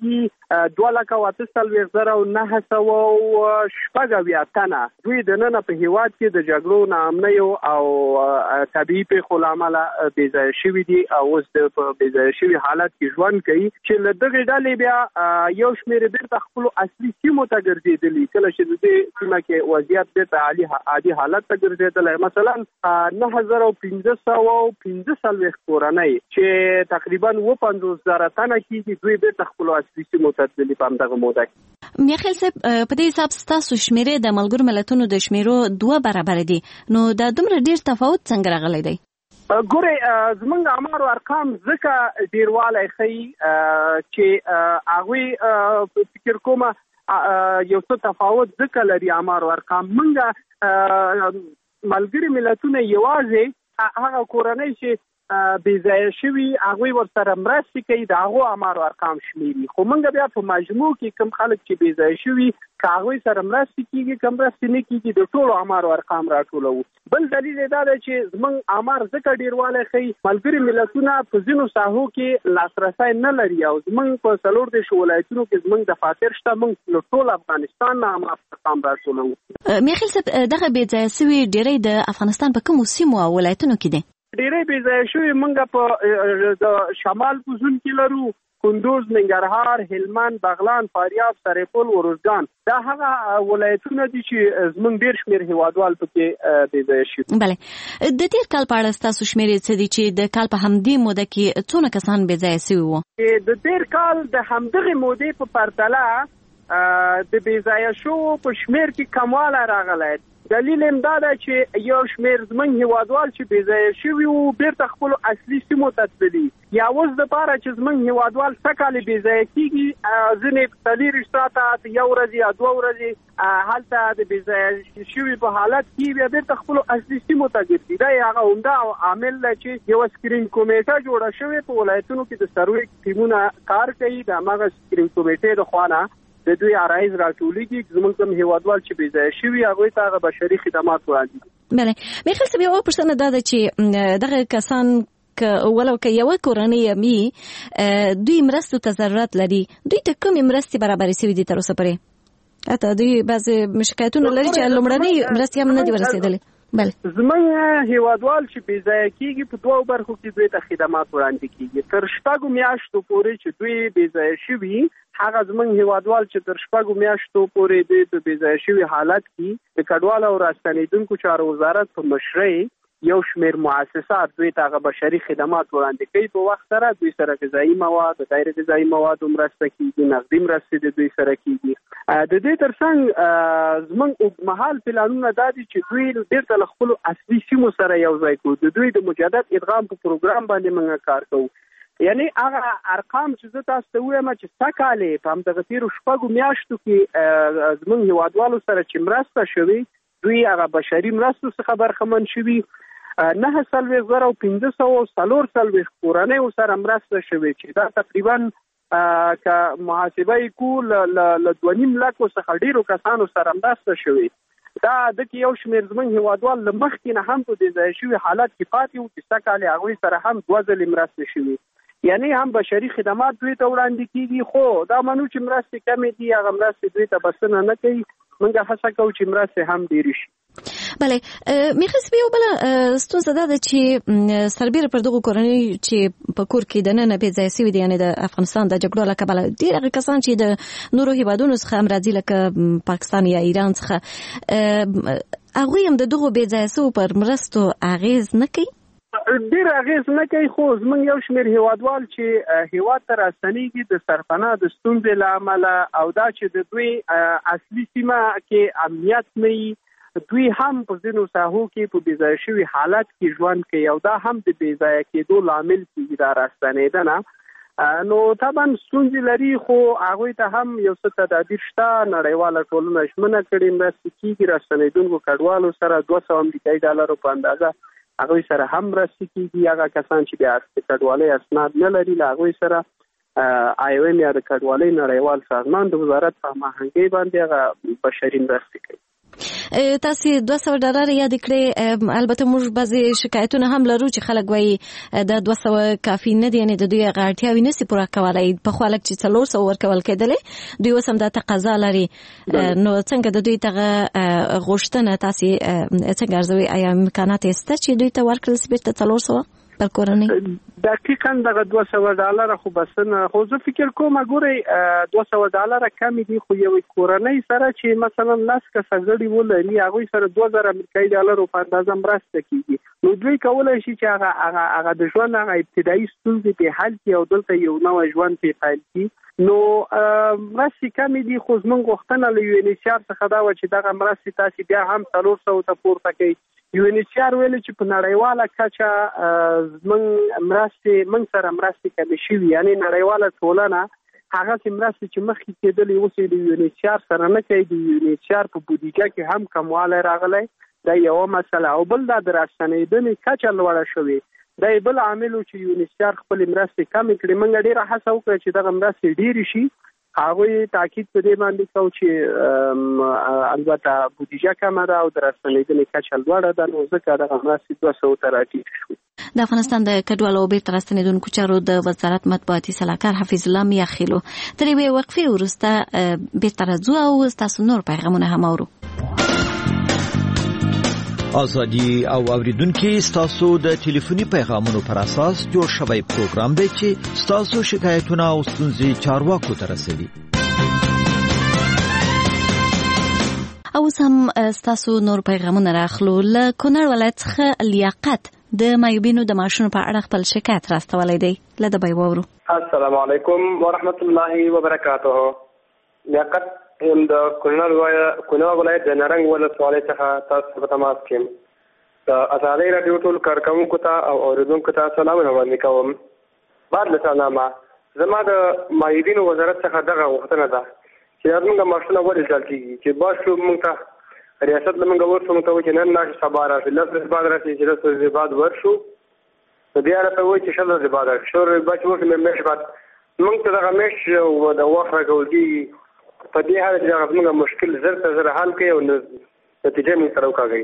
کیږي دوه لکه واته سلوي زره او نه سو او شپږ بیا تنه دوی د نن په هیواد کې د جګړو نامنیو او طبيعي پیښو لامل بې ځای شوي دي او د بې ځای شوي حالت کې ژوند کوي چې له دغې ډلې بیا یو شمېر بیرته خپلو اصلي سیمو ته ګرځېدلي کله چې د دې سیمه کې وضعیت بیرته عالي عادي حالت ته ګرځېدلی مثلا نهه زره پنځه سوه او پنځه څلوېښت کورنۍ چې تقریبا اووه پنځوس زره تنه کېږي دوی بیرته خپلو اصلي سیمو ته تللي په همدغه موده کې. میاخیل صاحب په دې حساب ستاسو شمېرې د ملګرو ملتونو د شمېرو دوه برابر دي نو دا دومره ډېر تفاوت څنګه راغلی دی؟ ګوره زمونږ امر ارقام ځکه ډیروالی ښیي چې هغوی فکر کومه یو څه تفاوت ځکه لري امر ارقام موږ ملګري ملتونه یوازې هغه کورنۍ چې بې ځایه شوي هغوی ورسره مرستې کوي د هغو امر ارقام شمیري خو موږ بیا په مجموع کې کوم خلک چې بې ځایه شوي که هغوی سره مرستې کېږي که مرستې نه کېږي د ټولو امر ارقام راټولوو. بل دلیل یې دا دی چې زموږ امر ځکه ډېروالی ښیي ملګري ملتونه په ځینو ساحو کې لاسرسی نه لري او زموږ په څلور دېرشو ولایتونو کې زموږ دفاتر شته موږ له ټول افغانستان نه امر ارقام راټولوو. میاخیل صاحب دغه بې ځایه شوي ډېری د افغانستان په کومو سیمو او ولایتونو کې دي؟ ډېری بې ځایه شوي موږ په د شمال په زون کې لرو کندوز، ننګرهار، هلمند، بغلان، فاریاب، سرپل، ورزګان دا هغه ولایتونه دي چې زموږ ډېر شمېر هیوادوال پکې بې ځایه شوي. بله د تېر کال په اړه ستاسو شمېرې څه دي چې د کال په همدې موده کې څونه کسان بې ځایه شوي وو؟ د تېر کال د همدغې مودې په پرتله د بې ځایه شوو په شمېر کې کموالی راغلی. دلیل هم دا ده چې یو شمېر زموږ هیوادوال چې بې ځایه شوي وو بیرته خپلو اصلي سیمو ته تللي یا اوس دپاره چې زموږ هیوادوال څه کالې بې ځایه کېږي ځینې څلېرویشت ساعته یو ورځې یا دوه ورځې هلته د بې ځایه شوي په حالت کې بیا بیرته خپلو اصلي سیمو ته ګرځي. دا یې هغه عمده عامل دی چې یوه سکرین کمیټه جوړه شوې په ولایتونو کې د سروې ټیمونه کار کوي د هماغه سکرین کمیټې د خوا نه د دوی عرایض راټولیږي زموږ کوم هیوادوال چې بې ځایه شوي هغوی ته هغه بشري خدمات وړاندې دي. بله میاخیل صاحب یوه پوښتنه دا ده چې دغه کسان ولو که یوه کورنۍ وي دوی مرستو ته ضرورت لري دوی ته کومې مرستې برابرې شوي دي تر اوسه پورې؟ حتی دوی بعضې شکایتونه لري چې لومړنۍ مرستې هم نه دي ورسېدلې. بله زموږ هیوادوال چې بې ځایه کېږي په دوو برخو کې دوی ته خدمات وړاندې کېږي. تر شپږو میاشتو پورې چې دوی بې ځایه شوي هغه زموږ هیوادوال چې تر شپږو میاشتو پورې دوی په بې ځایه شوي حالت کې د کډوالو او راستنېدونکو چارو وزارت په مشرۍ یو شمیر مؤسسات دوی ته بشري خدمات وړاندې کوي په وخت سره دوی سره غذایي مواد غیر غذایي مواد مرسته کیږي نقدي مرستې د دوی سره کیږي د دې ترڅنګ زموږ اوږدمهال پلانونه دا دي چې دوی بیرته له خپلو اصلي سیمو سره یو ځای کړو د دوی د مجدد ادغام په پروګرام باندې موږ کار کوو یعنی هغه ارقام چې زه تاسو ته وایم چې سکهاله په همدغه تیرو شپږو میاشتو کې زموږ هیوادوالو سره چې مرسته شوې دوی هغه بشري مرستو څخه برخمن شوي نه څلوېښت زره او پنځه سوه څلور څلوېښت کورنیو سره مرسته شوې چې دا تقریبا که محاسبه یې کړو له دوه نیم لکو څخه ډېرو کسانو سره مرسته شوې دا دکې یو شمېر زموږ هیوادوال له مخکې نه هم په دې ځای شوي حالت کې پاتې وو چې سږکال هغوی سره هم دوه ځلې مرستې شوي یعنی هم بشري خدمات دوی ته وړاندې کیږي خو دا منو چې مرستې کمې دي هغه مرستې دوی ته بسنه نه کوي موږ هڅه کوو چې مرستې هم ډېرې شي بله میخواست یو بله ستونزه دا ده چې سربیره پر دغو کورنۍ چې په کور کې دننه بې ځایه سوي دي یعنې د افغانستان د جګړو له کبله ډېر هغه کسان چې د نورو هیوادونو څخه هم راځي لکه پاکستان یا ایران څخه هغوی هم د دغو بې ځایه سوو پر مرستو اغېز نه کوي ډېر اغېز نه کوي خو زموږ یو شمېر هیوادوال چې هیواد ته راستنېږي د سرپناه د ستونزې له امله او دا چې د دوی اصلي سیمه کې امنیت نه وي دوی هم په ځینو ساحو کې په بې ځایه شوي حالت کې ژوند کوي او دا هم د بې ځایه کېدو لامل کېږي دا راستنېدنه نو طبعا ستونزې لري خو هغوی ته هم یو څه تدابیر شته نړیواله ټولنه ژمنه کړې مرستې کېږي راستنېدونکو کډوالو سره دوه سوه امریکایي ډالرو په اندازه هغوی سره هم مرستې کېږي هغه کسان چې د کډوالۍ اسناد نه لري له هغوی سره آی او ایم یا د کډوالۍ نړیوال سازمان د وزارت په هماهنګۍ باندې هغه بشري مرستې کوي تاسو دوه سوه ډالر یاد کړئ البته موږ بعضې شکایتونه هم لرو چې خلک وایي د دوه سوه کافي نه دي یعنې د دوی هغه اړتیاوې نشي پوره کولی پخوا لږ چې څلور سوه ورکول کېدلې دوی اوس هم دا تقاضا لري نو څنګه د دوی دغه غوښتنه تاسې څنګه ارزوئ آیا امکانات یې شته چې دوی ته ورکړل شي بېرته څلور سوه پر کورنۍ دقیقا دغه دوه سوه ډالره خو بسنه خو زه فکر کوم ګورئ دوه سوه ډالره کمې دي خو یوې کورنۍ سره چې مثلا لس کسه غړي ولري هغوی سره دوه زره امریکایي ډالرو په اندازه مرسته کېږي نو دوی کولی شي چې هغه هغه د ژوند هغه ابتدایي ستونزې پرې حل کړي او دلته یو نوی ژوند پرې پیل کړي نو مرستې کمې دي خو زموږ غوښتنه له یو ان ایچ ار څخه دا وه چې دغه مرستې تاسې بیا هم څلور سوو ته پورته کوي یو ان ایچ ار ویلي چې په نړیواله کچه زموږ مرستې موږ سره مرستې کمې شوي یعنې نړیواله ټولنه هغسې مرستې چې مخکې کېدلې اوس یې د یو ان ایچ ار سره نه کوي د یو ان ایچ ار په بودیجه کې هم کموالی راغلی دا یوه مسله او بل دا د راستنېدنې کچه لوړه شوې دا یې بل عامل و چې یو ان ایچ ار خپلې مرستې کمې کړې موږ ډېره هڅه وکړه چې دغه مرستې ډېرې شي هغوی تاکید په دې باندې کوو چې البته بودیجه کمه ده او د راستنېدنې کچه لوړه ده نو ځکه دغه مرستې دوه سوو ته راټیټ شوې د افغانستان د کډوالو او بیرته راستنېدونکو چارو د وزارت مطبوعاتي سلاکار حفیظ الله میاخیلو تر یوې وقفې وروسته بیرته راځو او ستاسو نور پیغامونه هم اورو ازادي او اوریدونکو ستاسو د ټلیفوني پیغامونو پر اساس جوړ شوی پروګرام دی چې ستاسو شکایتونه او ستونزې چارواکو ته رسوي او هم ستاسو نور پیغامونه راخلو له کونړ ولایت څخه لیاقت د مایوبینو د معاشونو په اړه خپل شکایت راستولی دی له د به واورو السلام علیکم ورحمت الله وبرکاته لیاقت هم د کونړ ولایت د نرنګ ولسوالۍ څخه تاسو په تماس کې د ازادۍ راډیو ټول کارکوونکو ته او اورېدونکو ته سلامونه وړاندې کوم بعد له سلامه زما د مایوبینو وزارت څخه دغه غوښتنه ده چې زموږ معاشونه ولې ډال کېږي چې باید شو موږ ته ریاست له موږ ورسو موږ ته وایي چې نن راشي سبا راشي لس ورځې بعد راشي چې لس ورځې بعد ورشو نو بیا راته وایي چې شل ورځې بعد راشي شل ورځې بعد چې وشو میاشت بعد موږ ته دغه میاشت د وخت راکول کېږي په دې حال کې هغه موږ مشکل زر ته زر حل کوي او نتیجه موږ سره وکاږي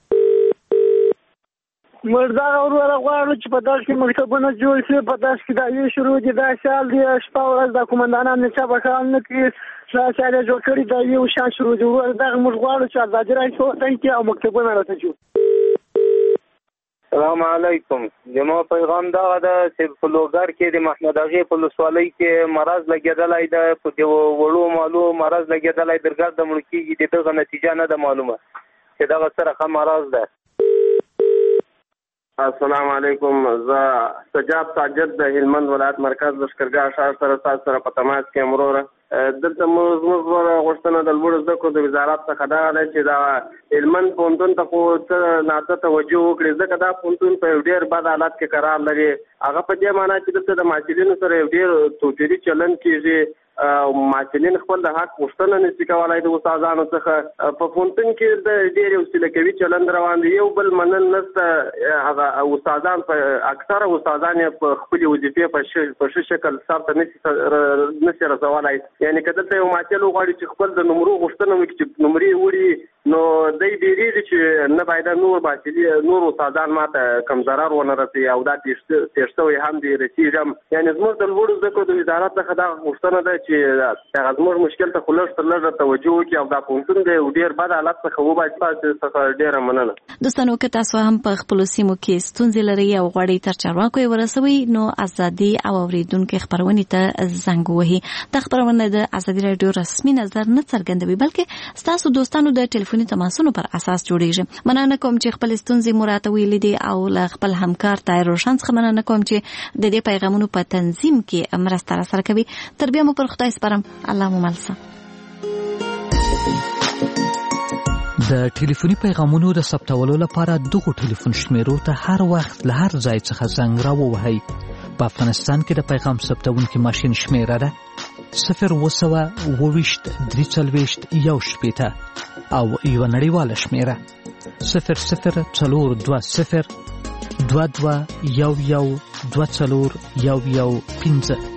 موږ دا وروره غواړو چې په داسې کې مکتبونه جوړ شي په داسې کې دا یې شروع دي دا سیال دي شپه ورځ دا کومندانان نه چا به کار نه کوي دا سیال یې جوړ کړي دا یو شان شروع دي وروره دغه موږ غواړو چې ازادي راځي وطن کې او مکتبونه راته جوړ سلام علیکم زما پیغام دا ده چې په لوګر کې د محمد اغې په ولسوالۍ کې مرض لګېدلی ده په دې وړو مالو مرض لګېدلی درګرد د مړه کېږي د دغه نتیجه نه ده معلومه چې دغه سره ښه مرض ده السلام علیکم. زه سجاد ساجد د هلمند ولایت مرکز لښکرګاه ښار سره تاسو سره په تماس کې یم وروره. دلته موږ غوښتنه د لوړو زده کړو د وزارت څخه دا ده چې دا هلمند پوهنتون ته خو څه ناڅه توجه وکړي، ځکه دا پوهنتون په یو ډېر بد حالت کې قرار لري. هغه په دې معنی چې دلته د محصلینو سره یو ډېر توپیري چلند کېږي. محصلین خپل د حق غوښتنه نشي کولای د استادانو څخه. په پوهنتون کې د ډېر وسیله کوي چلند روان دی، یو بل منل نشته. هغه استادان په اکثره استادان په خپل وظیفې په ښه شکل سرته نشي نشي رسولای. یعنی که دلته یو محصل وغواړي چې خپل د نمرو غوښتنه وکړي چې نمرې وړي، نو دی بیریږي چې نه باید نور محصلین نور استادان ماته کم ضرر ونه رسي او دا تېر شوی هم دی رسېږم. یعنی زموږ د لوړو زده کړو د وزارت څخه دا غوښتنه ده چې هغه زموږ مشکل ته خو لږ تر لږه توجه وکړي او دا پوهنتون د یو ډېر بد حالت څخه وباسي. تاسو څخه ډېره مننه. دوستانو که تاسو هم په خپلو سیمو کې ستونزې لرئ او غواړئ تر چارواکو یې ورسوئ، نو ازادي او اورېدونکو خپرونې ته زنګ ووهئ. دا خپرونه د ازادي راډیو رسمي نظر نه څرګندوي، بلکې ستاسو دوستانو د ټلیفوني تماسونو پر اساس جوړیږي. مننه کوم چې خپل ستونزې مو راته ویلې دي او له خپل همکار طاهر روشن څخه مننه کوم چې د دې پیغامونو په تنظیم کې مرسته راسره کوي. تر بیا مو پر خدای سپارم. الله مو مل شه. د ټلیفوني پیغامونو د ثبتولو لپاره دغه ټلیفون شمیرو ته هر وخت له هر ځای څخه زنګ راووهئ. په افغانستان کې د پیغام ثبتونکي ماشین شمیره ده صفر اووه سوه اووه ویشت درې څلوېښت یو شپېته او یوه نړیواله شمیره صفر صفر څلور دوه صفر دوه دوه یو یو دوه څلور یو یو پنځه.